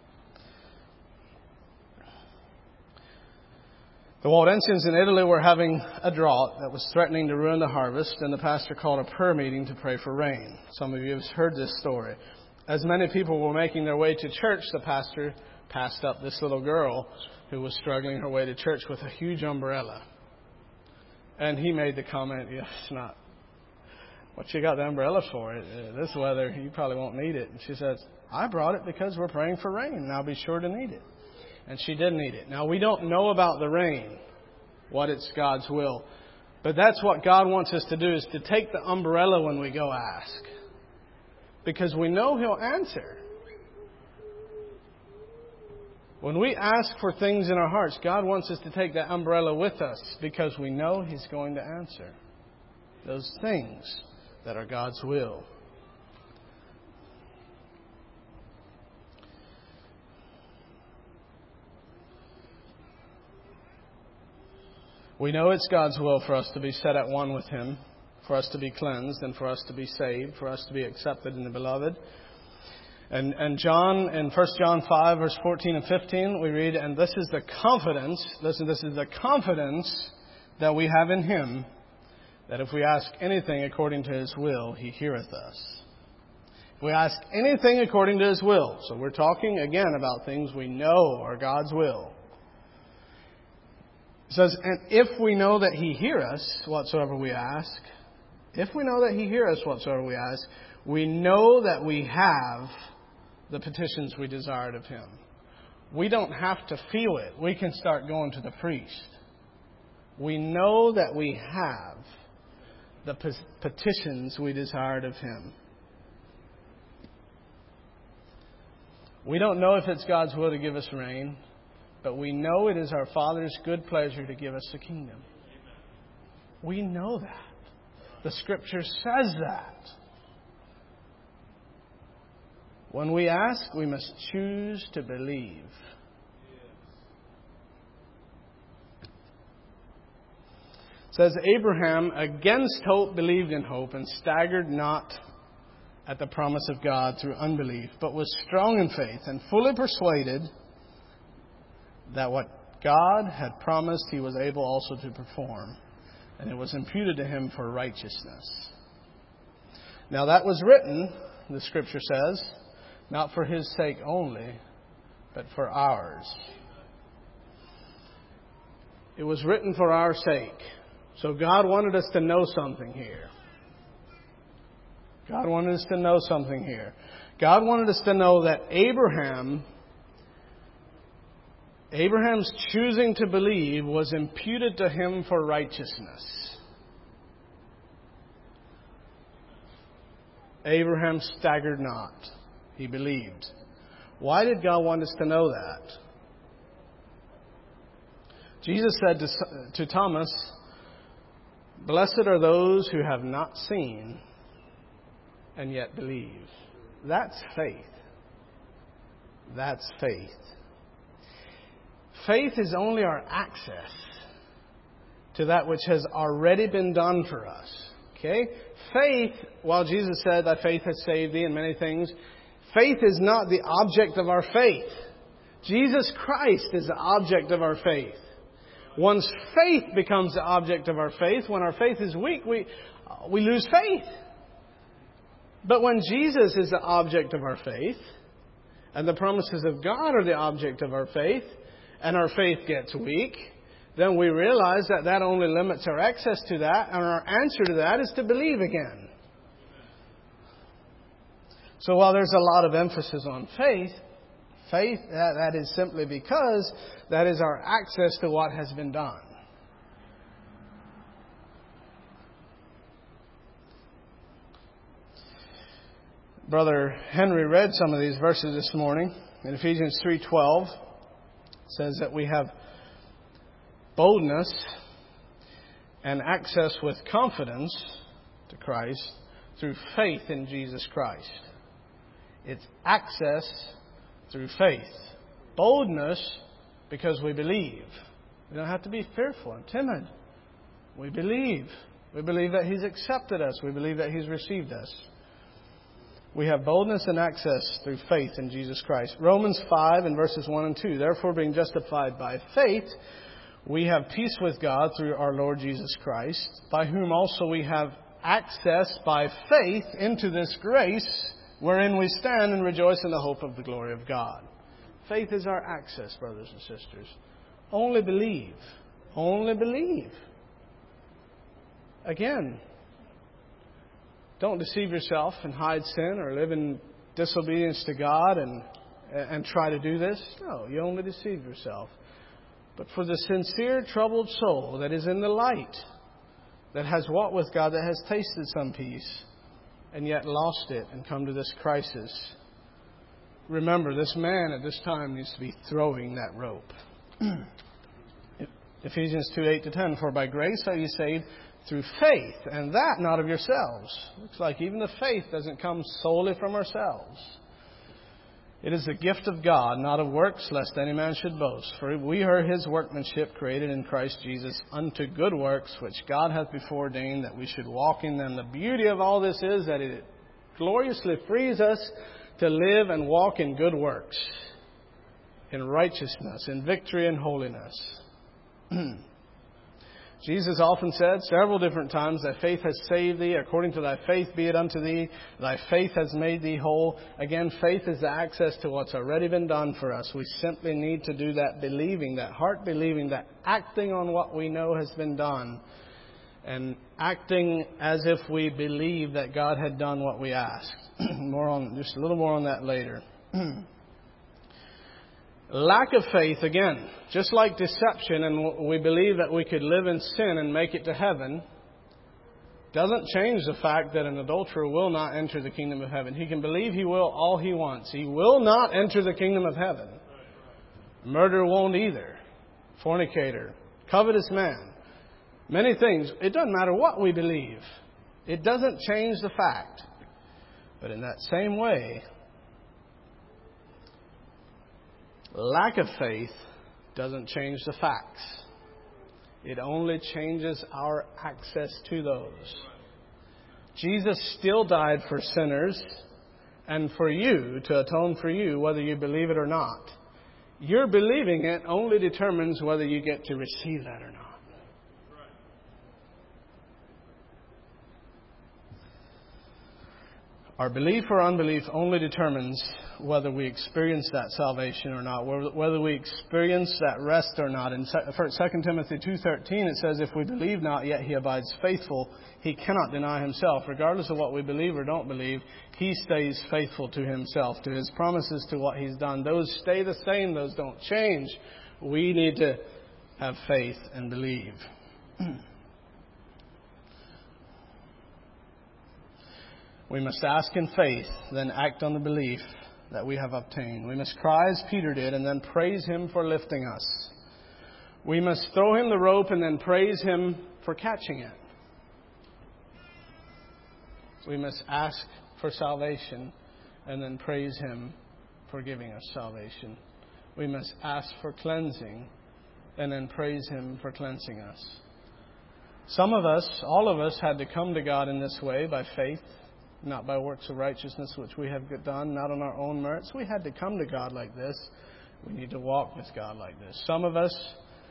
The Waldensians in Italy were having a drought that was threatening to ruin the harvest, and the pastor called a prayer meeting to pray for rain. Some of you have heard this story. As many people were making their way to church, the pastor passed up this little girl who was struggling her way to church with a huge umbrella. And he made the comment, "Yeah, it's not. What you got the umbrella for? This weather, you probably won't need it." And she says, "I brought it because we're praying for rain, and I'll be sure to need it." And she did need it. Now, we don't know about the rain, what it's God's will. But that's what God wants us to do, is to take the umbrella when we go ask. Because we know He'll answer. When we ask for things in our hearts, God wants us to take that umbrella with us because we know He's going to answer those things that are God's will. We know it's God's will for us to be set at one with Him, for us to be cleansed, and for us to be saved, for us to be accepted in the Beloved. And John, in 1 John 5, verse 14 and 15, we read, "And this is the confidence," listen, "this is the confidence that we have in Him, that if we ask anything according to His will, He heareth us." If we ask anything according to His will. So we're talking again about things we know are God's will. It says, "And if we know that He hear us whatsoever we ask," if we know that He hear us whatsoever we ask, we know that we have the petitions we desired of Him. We don't have to feel it. We can start going to the priest. We know that we have the petitions we desired of Him. We don't know if it's God's will to give us rain, but we know it is our Father's good pleasure to give us the kingdom. We know that. The Scripture says that. When we ask, we must choose to believe. It says, "Abraham, against hope, believed in hope, and staggered not at the promise of God through unbelief, but was strong in faith, and fully persuaded that what God had promised He was able also to perform, and it was imputed to him for righteousness." Now that was written, the Scripture says, not for His sake only, but for ours. It was written for our sake. So God wanted us to know something here. God wanted us to know something here. God wanted us to know that Abraham's choosing to believe was imputed to him for righteousness. Abraham staggered not. He believed. Why did God want us to know that? Jesus said to Thomas, "Blessed are those who have not seen and yet believe." That's faith. That's faith. Faith is only our access to that which has already been done for us. Okay? Faith, while Jesus said, "Thy faith has saved thee," and many things, faith is not the object of our faith. Jesus Christ is the object of our faith. One's faith becomes the object of our faith. When our faith is weak, we lose faith. But when Jesus is the object of our faith, and the promises of God are the object of our faith, and our faith gets weak, then we realize that that only limits our access to that, and our answer to that is to believe again. So while there's a lot of emphasis on faith, that is simply because that is our access to what has been done. Brother Henry read some of these verses this morning. In Ephesians 3:12, it says that we have boldness and access with confidence to Christ through faith in Jesus Christ. It's access through faith. Boldness because we believe. We don't have to be fearful and timid. We believe. We believe that He's accepted us. We believe that He's received us. We have boldness and access through faith in Jesus Christ. Romans 5 and verses 1 and 2. Therefore, being justified by faith, we have peace with God through our Lord Jesus Christ, by whom also we have access by faith into this grace wherein we stand and rejoice in the hope of the glory of God. Faith is our access, brothers and sisters. Only believe. Only believe. Again, don't deceive yourself and hide sin or live in disobedience to God and try to do this. No, you only deceive yourself. But for the sincere, troubled soul that is in the light, that has walked with God, that has tasted some peace, and yet lost it and come to this crisis, remember, this man at this time needs to be throwing that rope. Ephesians 2:8-10, for by grace are you saved through faith, and that not of yourselves. Looks like even the faith doesn't come solely from ourselves. It is the gift of God, not of works, lest any man should boast. For we are His workmanship, created in Christ Jesus, unto good works, which God hath before ordained that we should walk in them. The beauty of all this is that it gloriously frees us to live and walk in good works, in righteousness, in victory and holiness. Jesus often said several different times, thy faith has saved thee, according to thy faith be it unto thee, thy faith has made thee whole. Again, faith is the access to what's already been done for us. We simply need to do that believing, that heart believing, that acting on what we know has been done, and acting as if we believe that God had done what we asked. Just a little more on that later. Lack of faith, again, just like deception, and we believe that we could live in sin and make it to heaven, doesn't change the fact that an adulterer will not enter the kingdom of heaven. He can believe he will all he wants. He will not enter the kingdom of heaven. Murderer won't either. Fornicator, covetous man, many things. It doesn't matter what we believe. It doesn't change the fact. But in that same way, lack of faith doesn't change the facts. It only changes our access to those. Jesus still died for sinners and for you, to atone for you, whether you believe it or not. Your believing it only determines whether you get to receive that or not. Our belief or unbelief only determines whether we experience that salvation or not, whether we experience that rest or not. In 2 Timothy 2:13 it says, if we believe not, yet he abides faithful. He cannot deny himself. Regardless of what we believe or don't believe, he stays faithful to himself, to his promises, to what he's done. Those stay the same. Those don't change. We need to have faith and believe. We must ask in faith, then act on the belief that we have obtained. We must cry as Peter did and then praise him for lifting us. We must throw him the rope and then praise him for catching it. We must ask for salvation and then praise him for giving us salvation. We must ask for cleansing and then praise him for cleansing us. Some of us, all of us, had to come to God in this way by faith. Not by works of righteousness which we have done, not on our own merits. We had to come to God like this. We need to walk with God like this. Some of us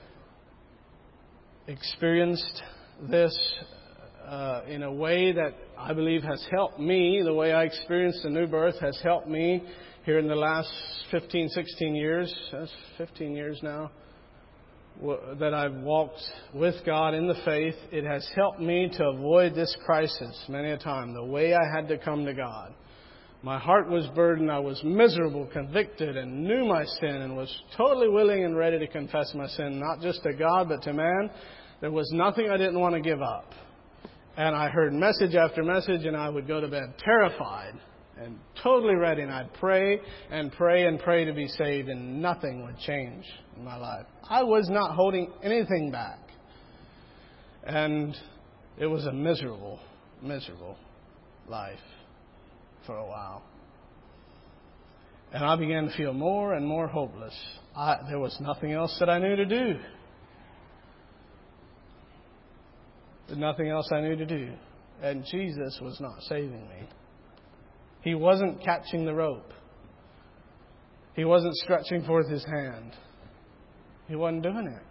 experienced this in a way that I believe has helped me. The way I experienced the new birth has helped me here in the last 15, 16 years. That's 15 years now that I've walked with God in the faith. It has helped me to avoid this crisis many a time, the way I had to come to God. My heart was burdened. I was miserable, convicted, and knew my sin and was totally willing and ready to confess my sin, not just to God, but to man. There was nothing I didn't want to give up. And I heard message after message, and I would go to bed terrified and totally ready. And I'd pray and pray and pray to be saved, and nothing would change in my life. I was not holding anything back. And it was a miserable, miserable life for a while. And I began to feel more and more hopeless. There was nothing else that I knew to do. There's nothing else I knew to do. And Jesus was not saving me. He wasn't catching the rope. He wasn't stretching forth his hand. He wasn't doing it.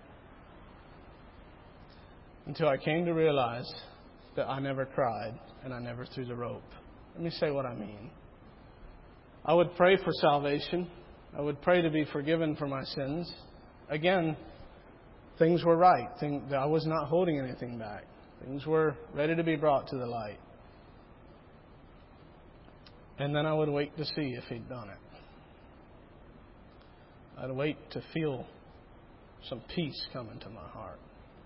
Until I came to realize that I never cried and I never threw the rope. Let me say what I mean. I would pray for salvation. I would pray to be forgiven for my sins. Again, things were right. I was not holding anything back. Things were ready to be brought to the light. And then I would wait to see if he'd done it. I'd wait to feel some peace come into my heart.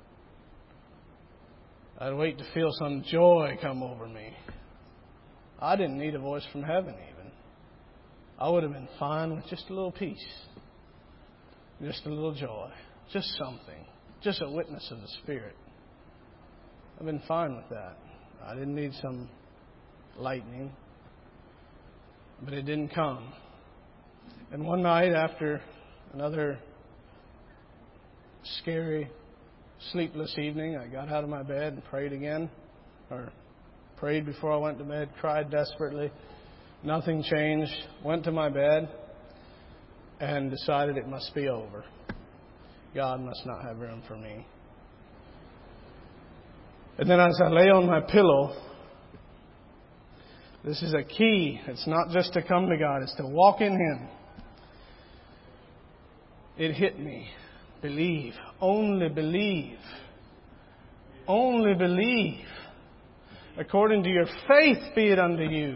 I'd wait to feel some joy come over me. I didn't need a voice from heaven even. I would have been fine with just a little peace. Just a little joy. Just something. Just a witness of the Spirit. I've been fine with that. I didn't need some lightning. But it didn't come. And one night after another scary, sleepless evening, I got out of my bed and prayed again. Or prayed before I went to bed, cried desperately. Nothing changed. Went to my bed and decided it must be over. God must not have room for me. And then as I lay on my pillow, this is a key. It's not just to come to God. It's to walk in Him. It hit me. Believe. Only believe. Only believe. According to your faith be it unto you.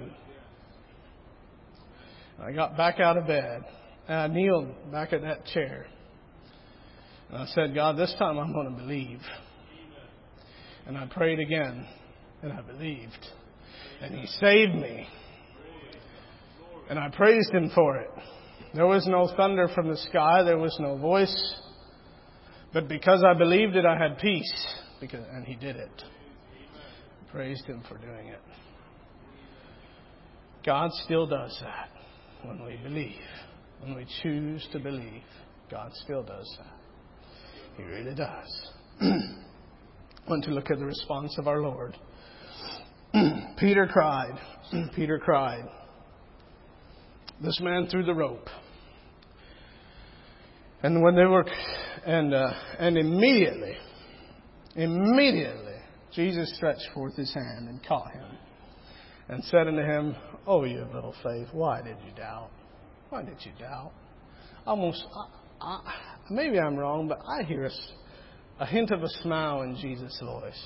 I got back out of bed. And I kneeled back at that chair. And I said, God, this time I'm going to believe. And I prayed again. And I believed. And He saved me. And I praised Him for it. There was no thunder from the sky. There was no voice. But because I believed it, I had peace. And He did it. I praised Him for doing it. God still does that when we believe. When we choose to believe. God still does that. He really does. I want to look at the response of our Lord. Peter cried. Peter cried. This man threw the rope. And when they were, and immediately, Jesus stretched forth His hand and caught him. and said unto him, O you of little faith, why did you doubt? Why did you doubt? Maybe I'm wrong, but I hear a hint of a smile in Jesus' voice.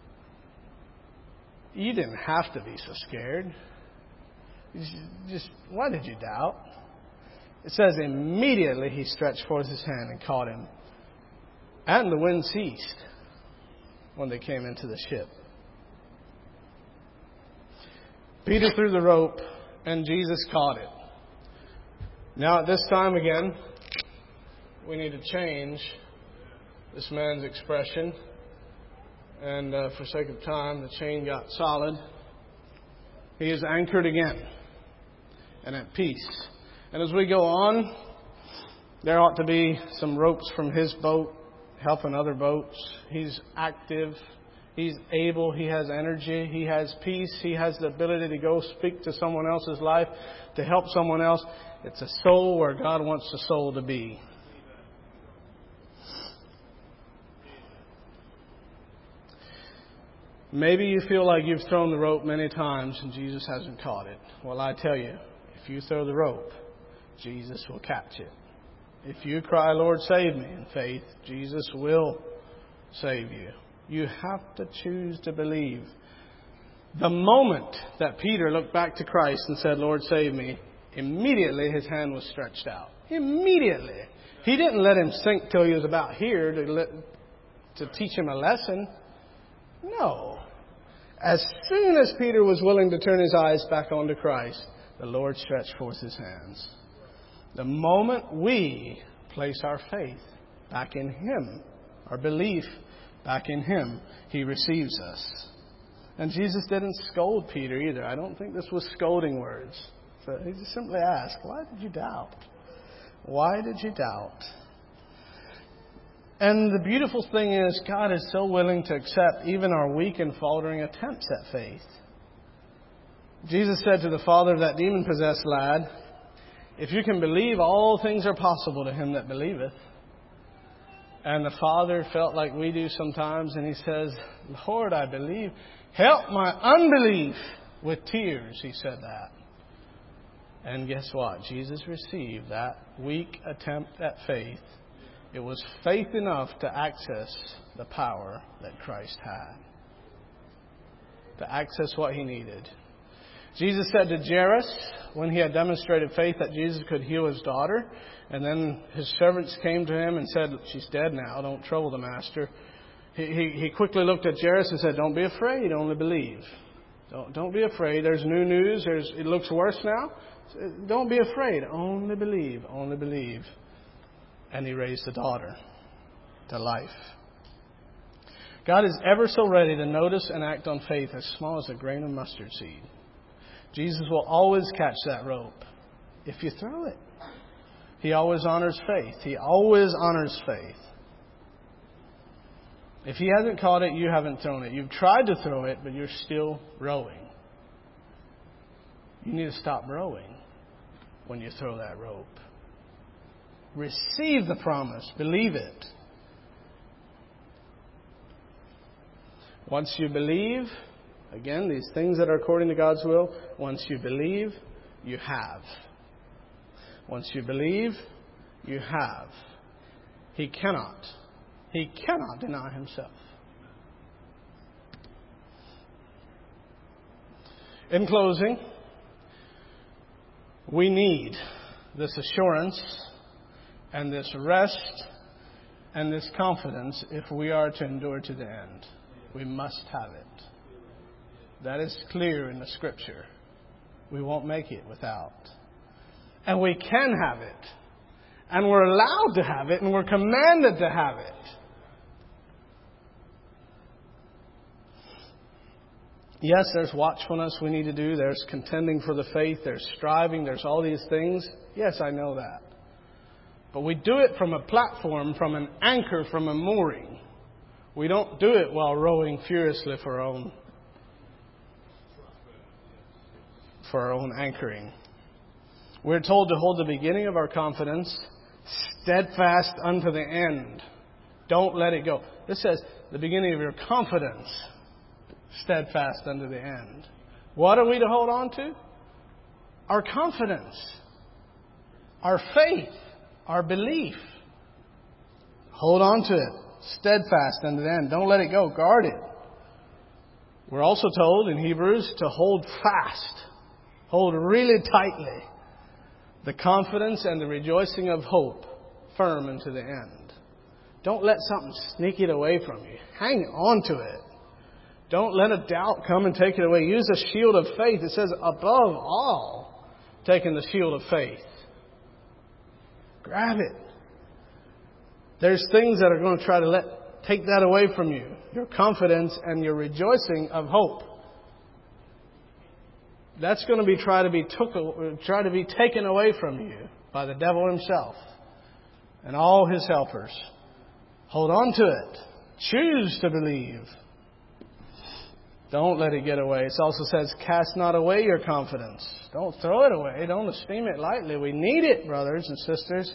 You didn't have to be so scared. Why did you doubt? It says immediately he stretched forth his hand and caught him. And the wind ceased when they came into the ship. Peter threw the rope and Jesus caught it. Now at this time again, we need to change this man's expression. And for sake of time, the chain got solid. He is anchored again and at peace. And as we go on, there ought to be some ropes from his boat helping other boats. He's active. He's able. He has energy. He has peace. He has the ability to go speak to someone else's life, to help someone else. It's a soul where God wants the soul to be. Maybe you feel like you've thrown the rope many times and Jesus hasn't caught it. Well, I tell you, if you throw the rope, Jesus will catch it. If you cry, Lord, save me in faith, Jesus will save you. You have to choose to believe. The moment that Peter looked back to Christ and said, Lord, save me, immediately his hand was stretched out. Immediately. He didn't let him sink till he was about here to teach him a lesson. No. As soon as Peter was willing to turn his eyes back onto Christ, the Lord stretched forth his hands. The moment we place our faith back in Him, our belief back in Him, He receives us. And Jesus didn't scold Peter either. I don't think this was scolding words. So He just simply asked, why did you doubt? Why did you doubt? And the beautiful thing is, God is so willing to accept even our weak and faltering attempts at faith. Jesus said to the father of that demon-possessed lad, if you can believe, all things are possible to him that believeth. And the father felt like we do sometimes, and he says, Lord, I believe. Help my unbelief. With tears, he said that. And guess what? Jesus received that weak attempt at faith. It was faith enough to access the power that Christ had. To access what he needed. Jesus said to Jairus, when he had demonstrated faith that Jesus could heal his daughter, and then his servants came to him and said, she's dead now, don't trouble the master. He quickly looked at Jairus and said, don't be afraid, only believe. Don't be afraid. There's new news. It looks worse now. Don't be afraid. Only believe. Only believe. And he raised the daughter to life. God is ever so ready to notice and act on faith as small as a grain of mustard seed. Jesus will always catch that rope if you throw it. He always honors faith. He always honors faith. If He hasn't caught it, you haven't thrown it. You've tried to throw it, but you're still rowing. You need to stop rowing when you throw that rope. Receive the promise. Believe it. Once you believe, again, these things that are according to God's will, once you believe, you have. Once you believe, you have. He cannot deny Himself. In closing, we need this assurance and this rest and this confidence if we are to endure to the end. We must have it. That is clear in the Scripture. We won't make it without. And we can have it. And we're allowed to have it. And we're commanded to have it. Yes, there's watchfulness we need to do. There's contending for the faith. There's striving. There's all these things. Yes, I know that. But we do it from a platform, from an anchor, from a mooring. We don't do it while rowing furiously for our own anchoring. We're told to hold the beginning of our confidence steadfast unto the end. Don't let it go. This says the beginning of your confidence steadfast unto the end. What are we to hold on to? Our confidence, our faith, our belief. Hold on to it, steadfast unto the end. Don't let it go. Guard it. We're also told in Hebrews to hold fast, hold really tightly, the confidence and the rejoicing of hope firm unto the end. Don't let something sneak it away from you. Hang on to it. Don't let a doubt come and take it away. Use a shield of faith. It says, above all, taking the shield of faith. Grab it. There's things that are going to try to take that away from you. Your confidence and your rejoicing of hope. That's going to be try to be taken away from you by the devil himself and all his helpers. Hold on to it. Choose to believe. Don't let it get away. It also says, cast not away your confidence. Don't throw it away. Don't esteem it lightly. We need it, brothers and sisters.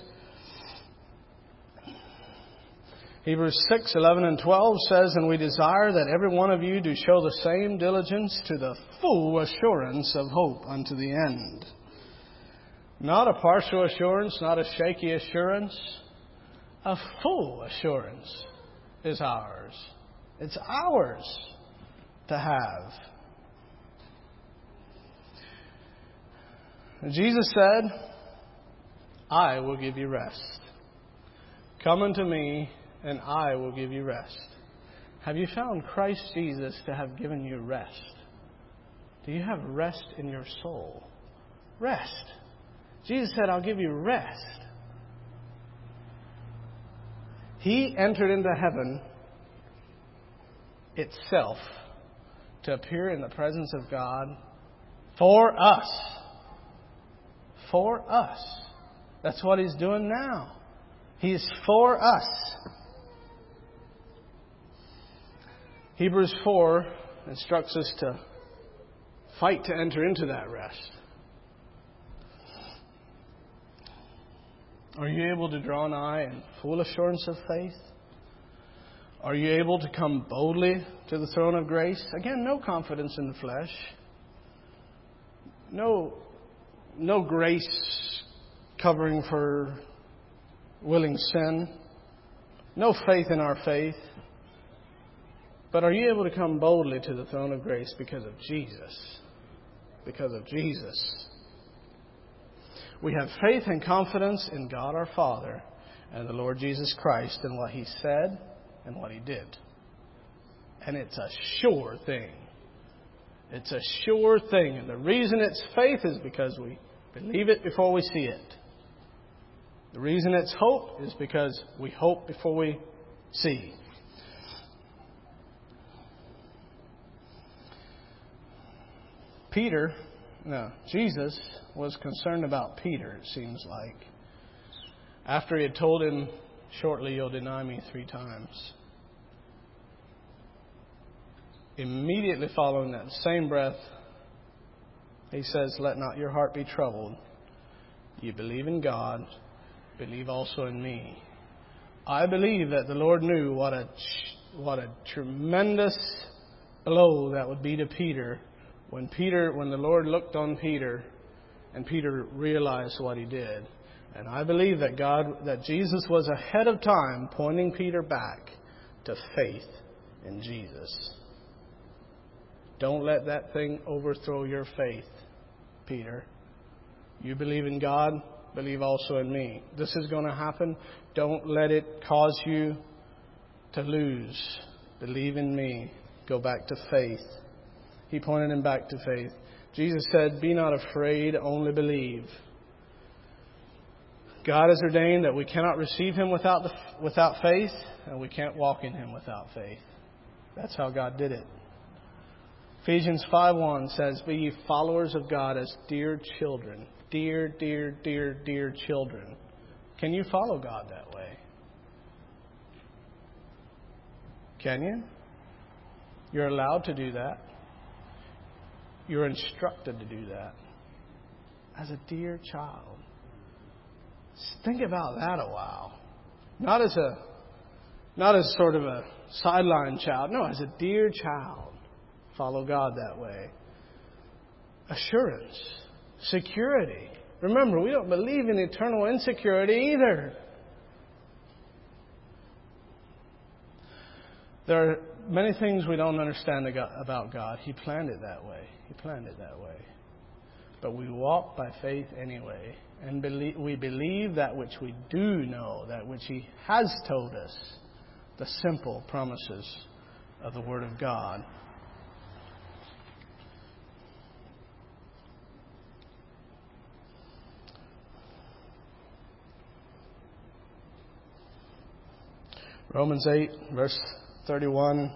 Hebrews 6, 11 and 12 says, and we desire that every one of you do show the same diligence to the full assurance of hope unto the end. Not a partial assurance, not a shaky assurance. A full assurance is ours. It's ours to have. And Jesus said, I will give you rest. Come unto me, and I will give you rest. Have you found Christ Jesus to have given you rest? Do you have rest in your soul? Rest. Jesus said, I'll give you rest. He entered into heaven itself to appear in the presence of God for us. For us. That's what He's doing now. He's for us. Hebrews 4 instructs us to fight to enter into that rest. Are you able to draw nigh in full assurance of faith? Are you able to come boldly to the throne of grace? Again, no confidence in the flesh. No grace covering for willing sin. No faith in our faith. But are you able to come boldly to the throne of grace because of Jesus? Because of Jesus. We have faith and confidence in God our Father and the Lord Jesus Christ and what He said and what He did. And it's a sure thing. It's a sure thing. And the reason it's faith is because we believe it before we see it. The reason it's hope is because we hope before we see. Jesus was concerned about Peter, it seems like. After He had told him, shortly you'll deny me 3 times. Immediately following that same breath, He says, let not your heart be troubled. You believe in God, believe also in me. I believe that the Lord knew what a tremendous blow that would be to Peter when the Lord looked on Peter and Peter realized what he did. And I believe that Jesus was ahead of time pointing Peter back to faith in Jesus. Don't let that thing overthrow your faith, Peter. You believe in God, believe also in me. This is going to happen. Don't let it cause you to lose. Believe in me. Go back to faith. He pointed him back to faith. Jesus said, be not afraid, only believe. God has ordained that we cannot receive Him without faith, and we can't walk in Him without faith. That's how God did it. Ephesians 5:1 says, be ye followers of God as dear children. Dear, dear, dear, dear children. Can you follow God that way? Can you? You're allowed to do that. You're instructed to do that. As a dear child. Think about that a while. Not as sort of a sideline child. No, as a dear child. Follow God that way. assurance, security. Remember, we don't believe in eternal insecurity either. There are many things we don't understand about God. He planned it that way. He planned it that way. But we walk by faith anyway. And we believe that which we do know, that which He has told us. The simple promises of the Word of God. Romans 8, verse 31.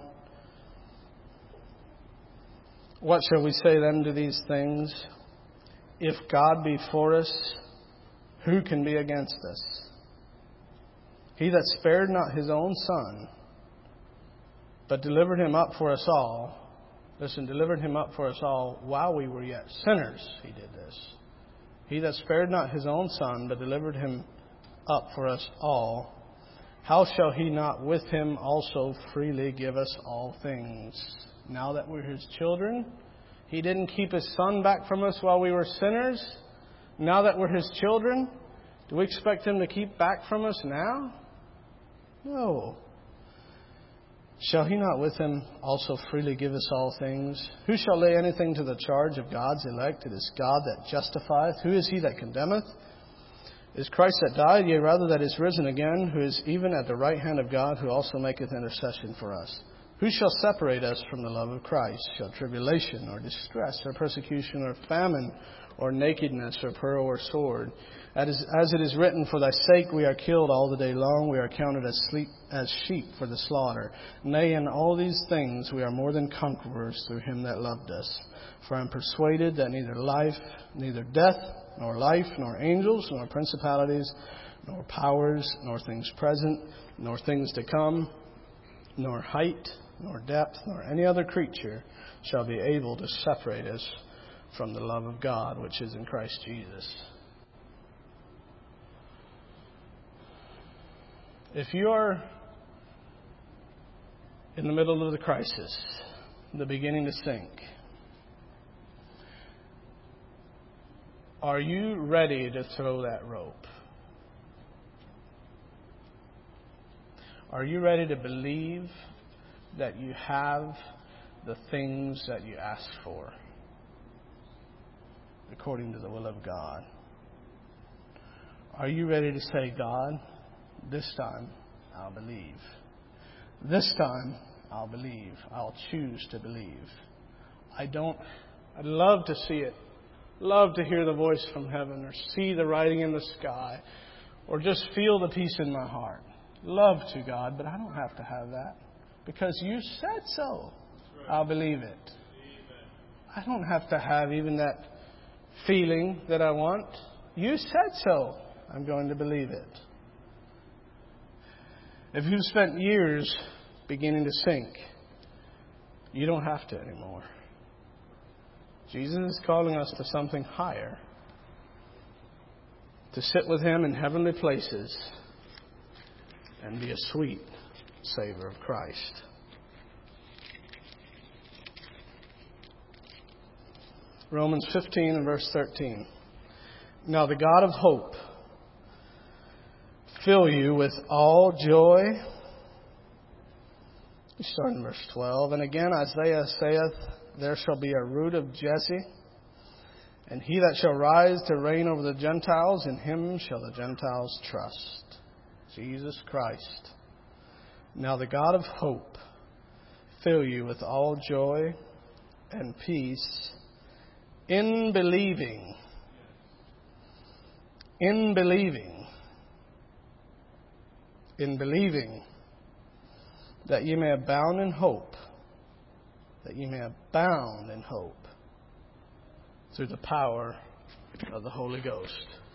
What shall we say then to these things? If God be for us, who can be against us? He that spared not His own Son, but delivered Him up for us all. Listen, delivered Him up for us all while we were yet sinners. He did this. He that spared not His own Son, but delivered Him up for us all. How shall He not with Him also freely give us all things? Now that we're His children, He didn't keep His Son back from us while we were sinners. Now that we're His children, do we expect Him to keep back from us now? No. Shall He not with Him also freely give us all things? Who shall lay anything to the charge of God's elect? It is God that justifieth. Who is He that condemneth? Is Christ that died, yea, rather that is risen again, who is even at the right hand of God, who also maketh intercession for us? Who shall separate us from the love of Christ? Shall tribulation, or distress, or persecution, or famine, or nakedness, or peril, or sword? As it is written, for thy sake we are killed all the day long, we are counted as sheep for the slaughter. Nay, in all these things we are more than conquerors through Him that loved us. For I am persuaded that neither life, neither death, nor life, nor angels, nor principalities, nor powers, nor things present, nor things to come, nor height, nor depth, nor any other creature shall be able to separate us from the love of God which is in Christ Jesus. If you are in the middle of the crisis, the beginning to sink, are you ready to throw that rope? Are you ready to believe that you have the things that you ask for according to the will of God? Are you ready to say, God, this time I'll believe. This time I'll believe. I'll choose to believe. I'd love to see it. Love to hear the voice from heaven or see the writing in the sky or just feel the peace in my heart. Love to, God, but I don't have to have that because you said so. I'll believe it. I don't have to have even that feeling that I want. You said so. I'm going to believe it. If you've spent years beginning to sink, you don't have to anymore. Jesus is calling us to something higher, to sit with Him in heavenly places and be a sweet savor of Christ. Romans 15 and verse 13. Now the God of hope fill you with all joy. We start in verse 12. And again Isaiah saith, there shall be a root of Jesse, and he that shall rise to reign over the Gentiles, in him shall the Gentiles trust. Jesus Christ. Now the God of hope fill you with all joy and peace in believing. In believing. In believing that ye may abound in hope. That ye may abound in hope through the power of the Holy Ghost.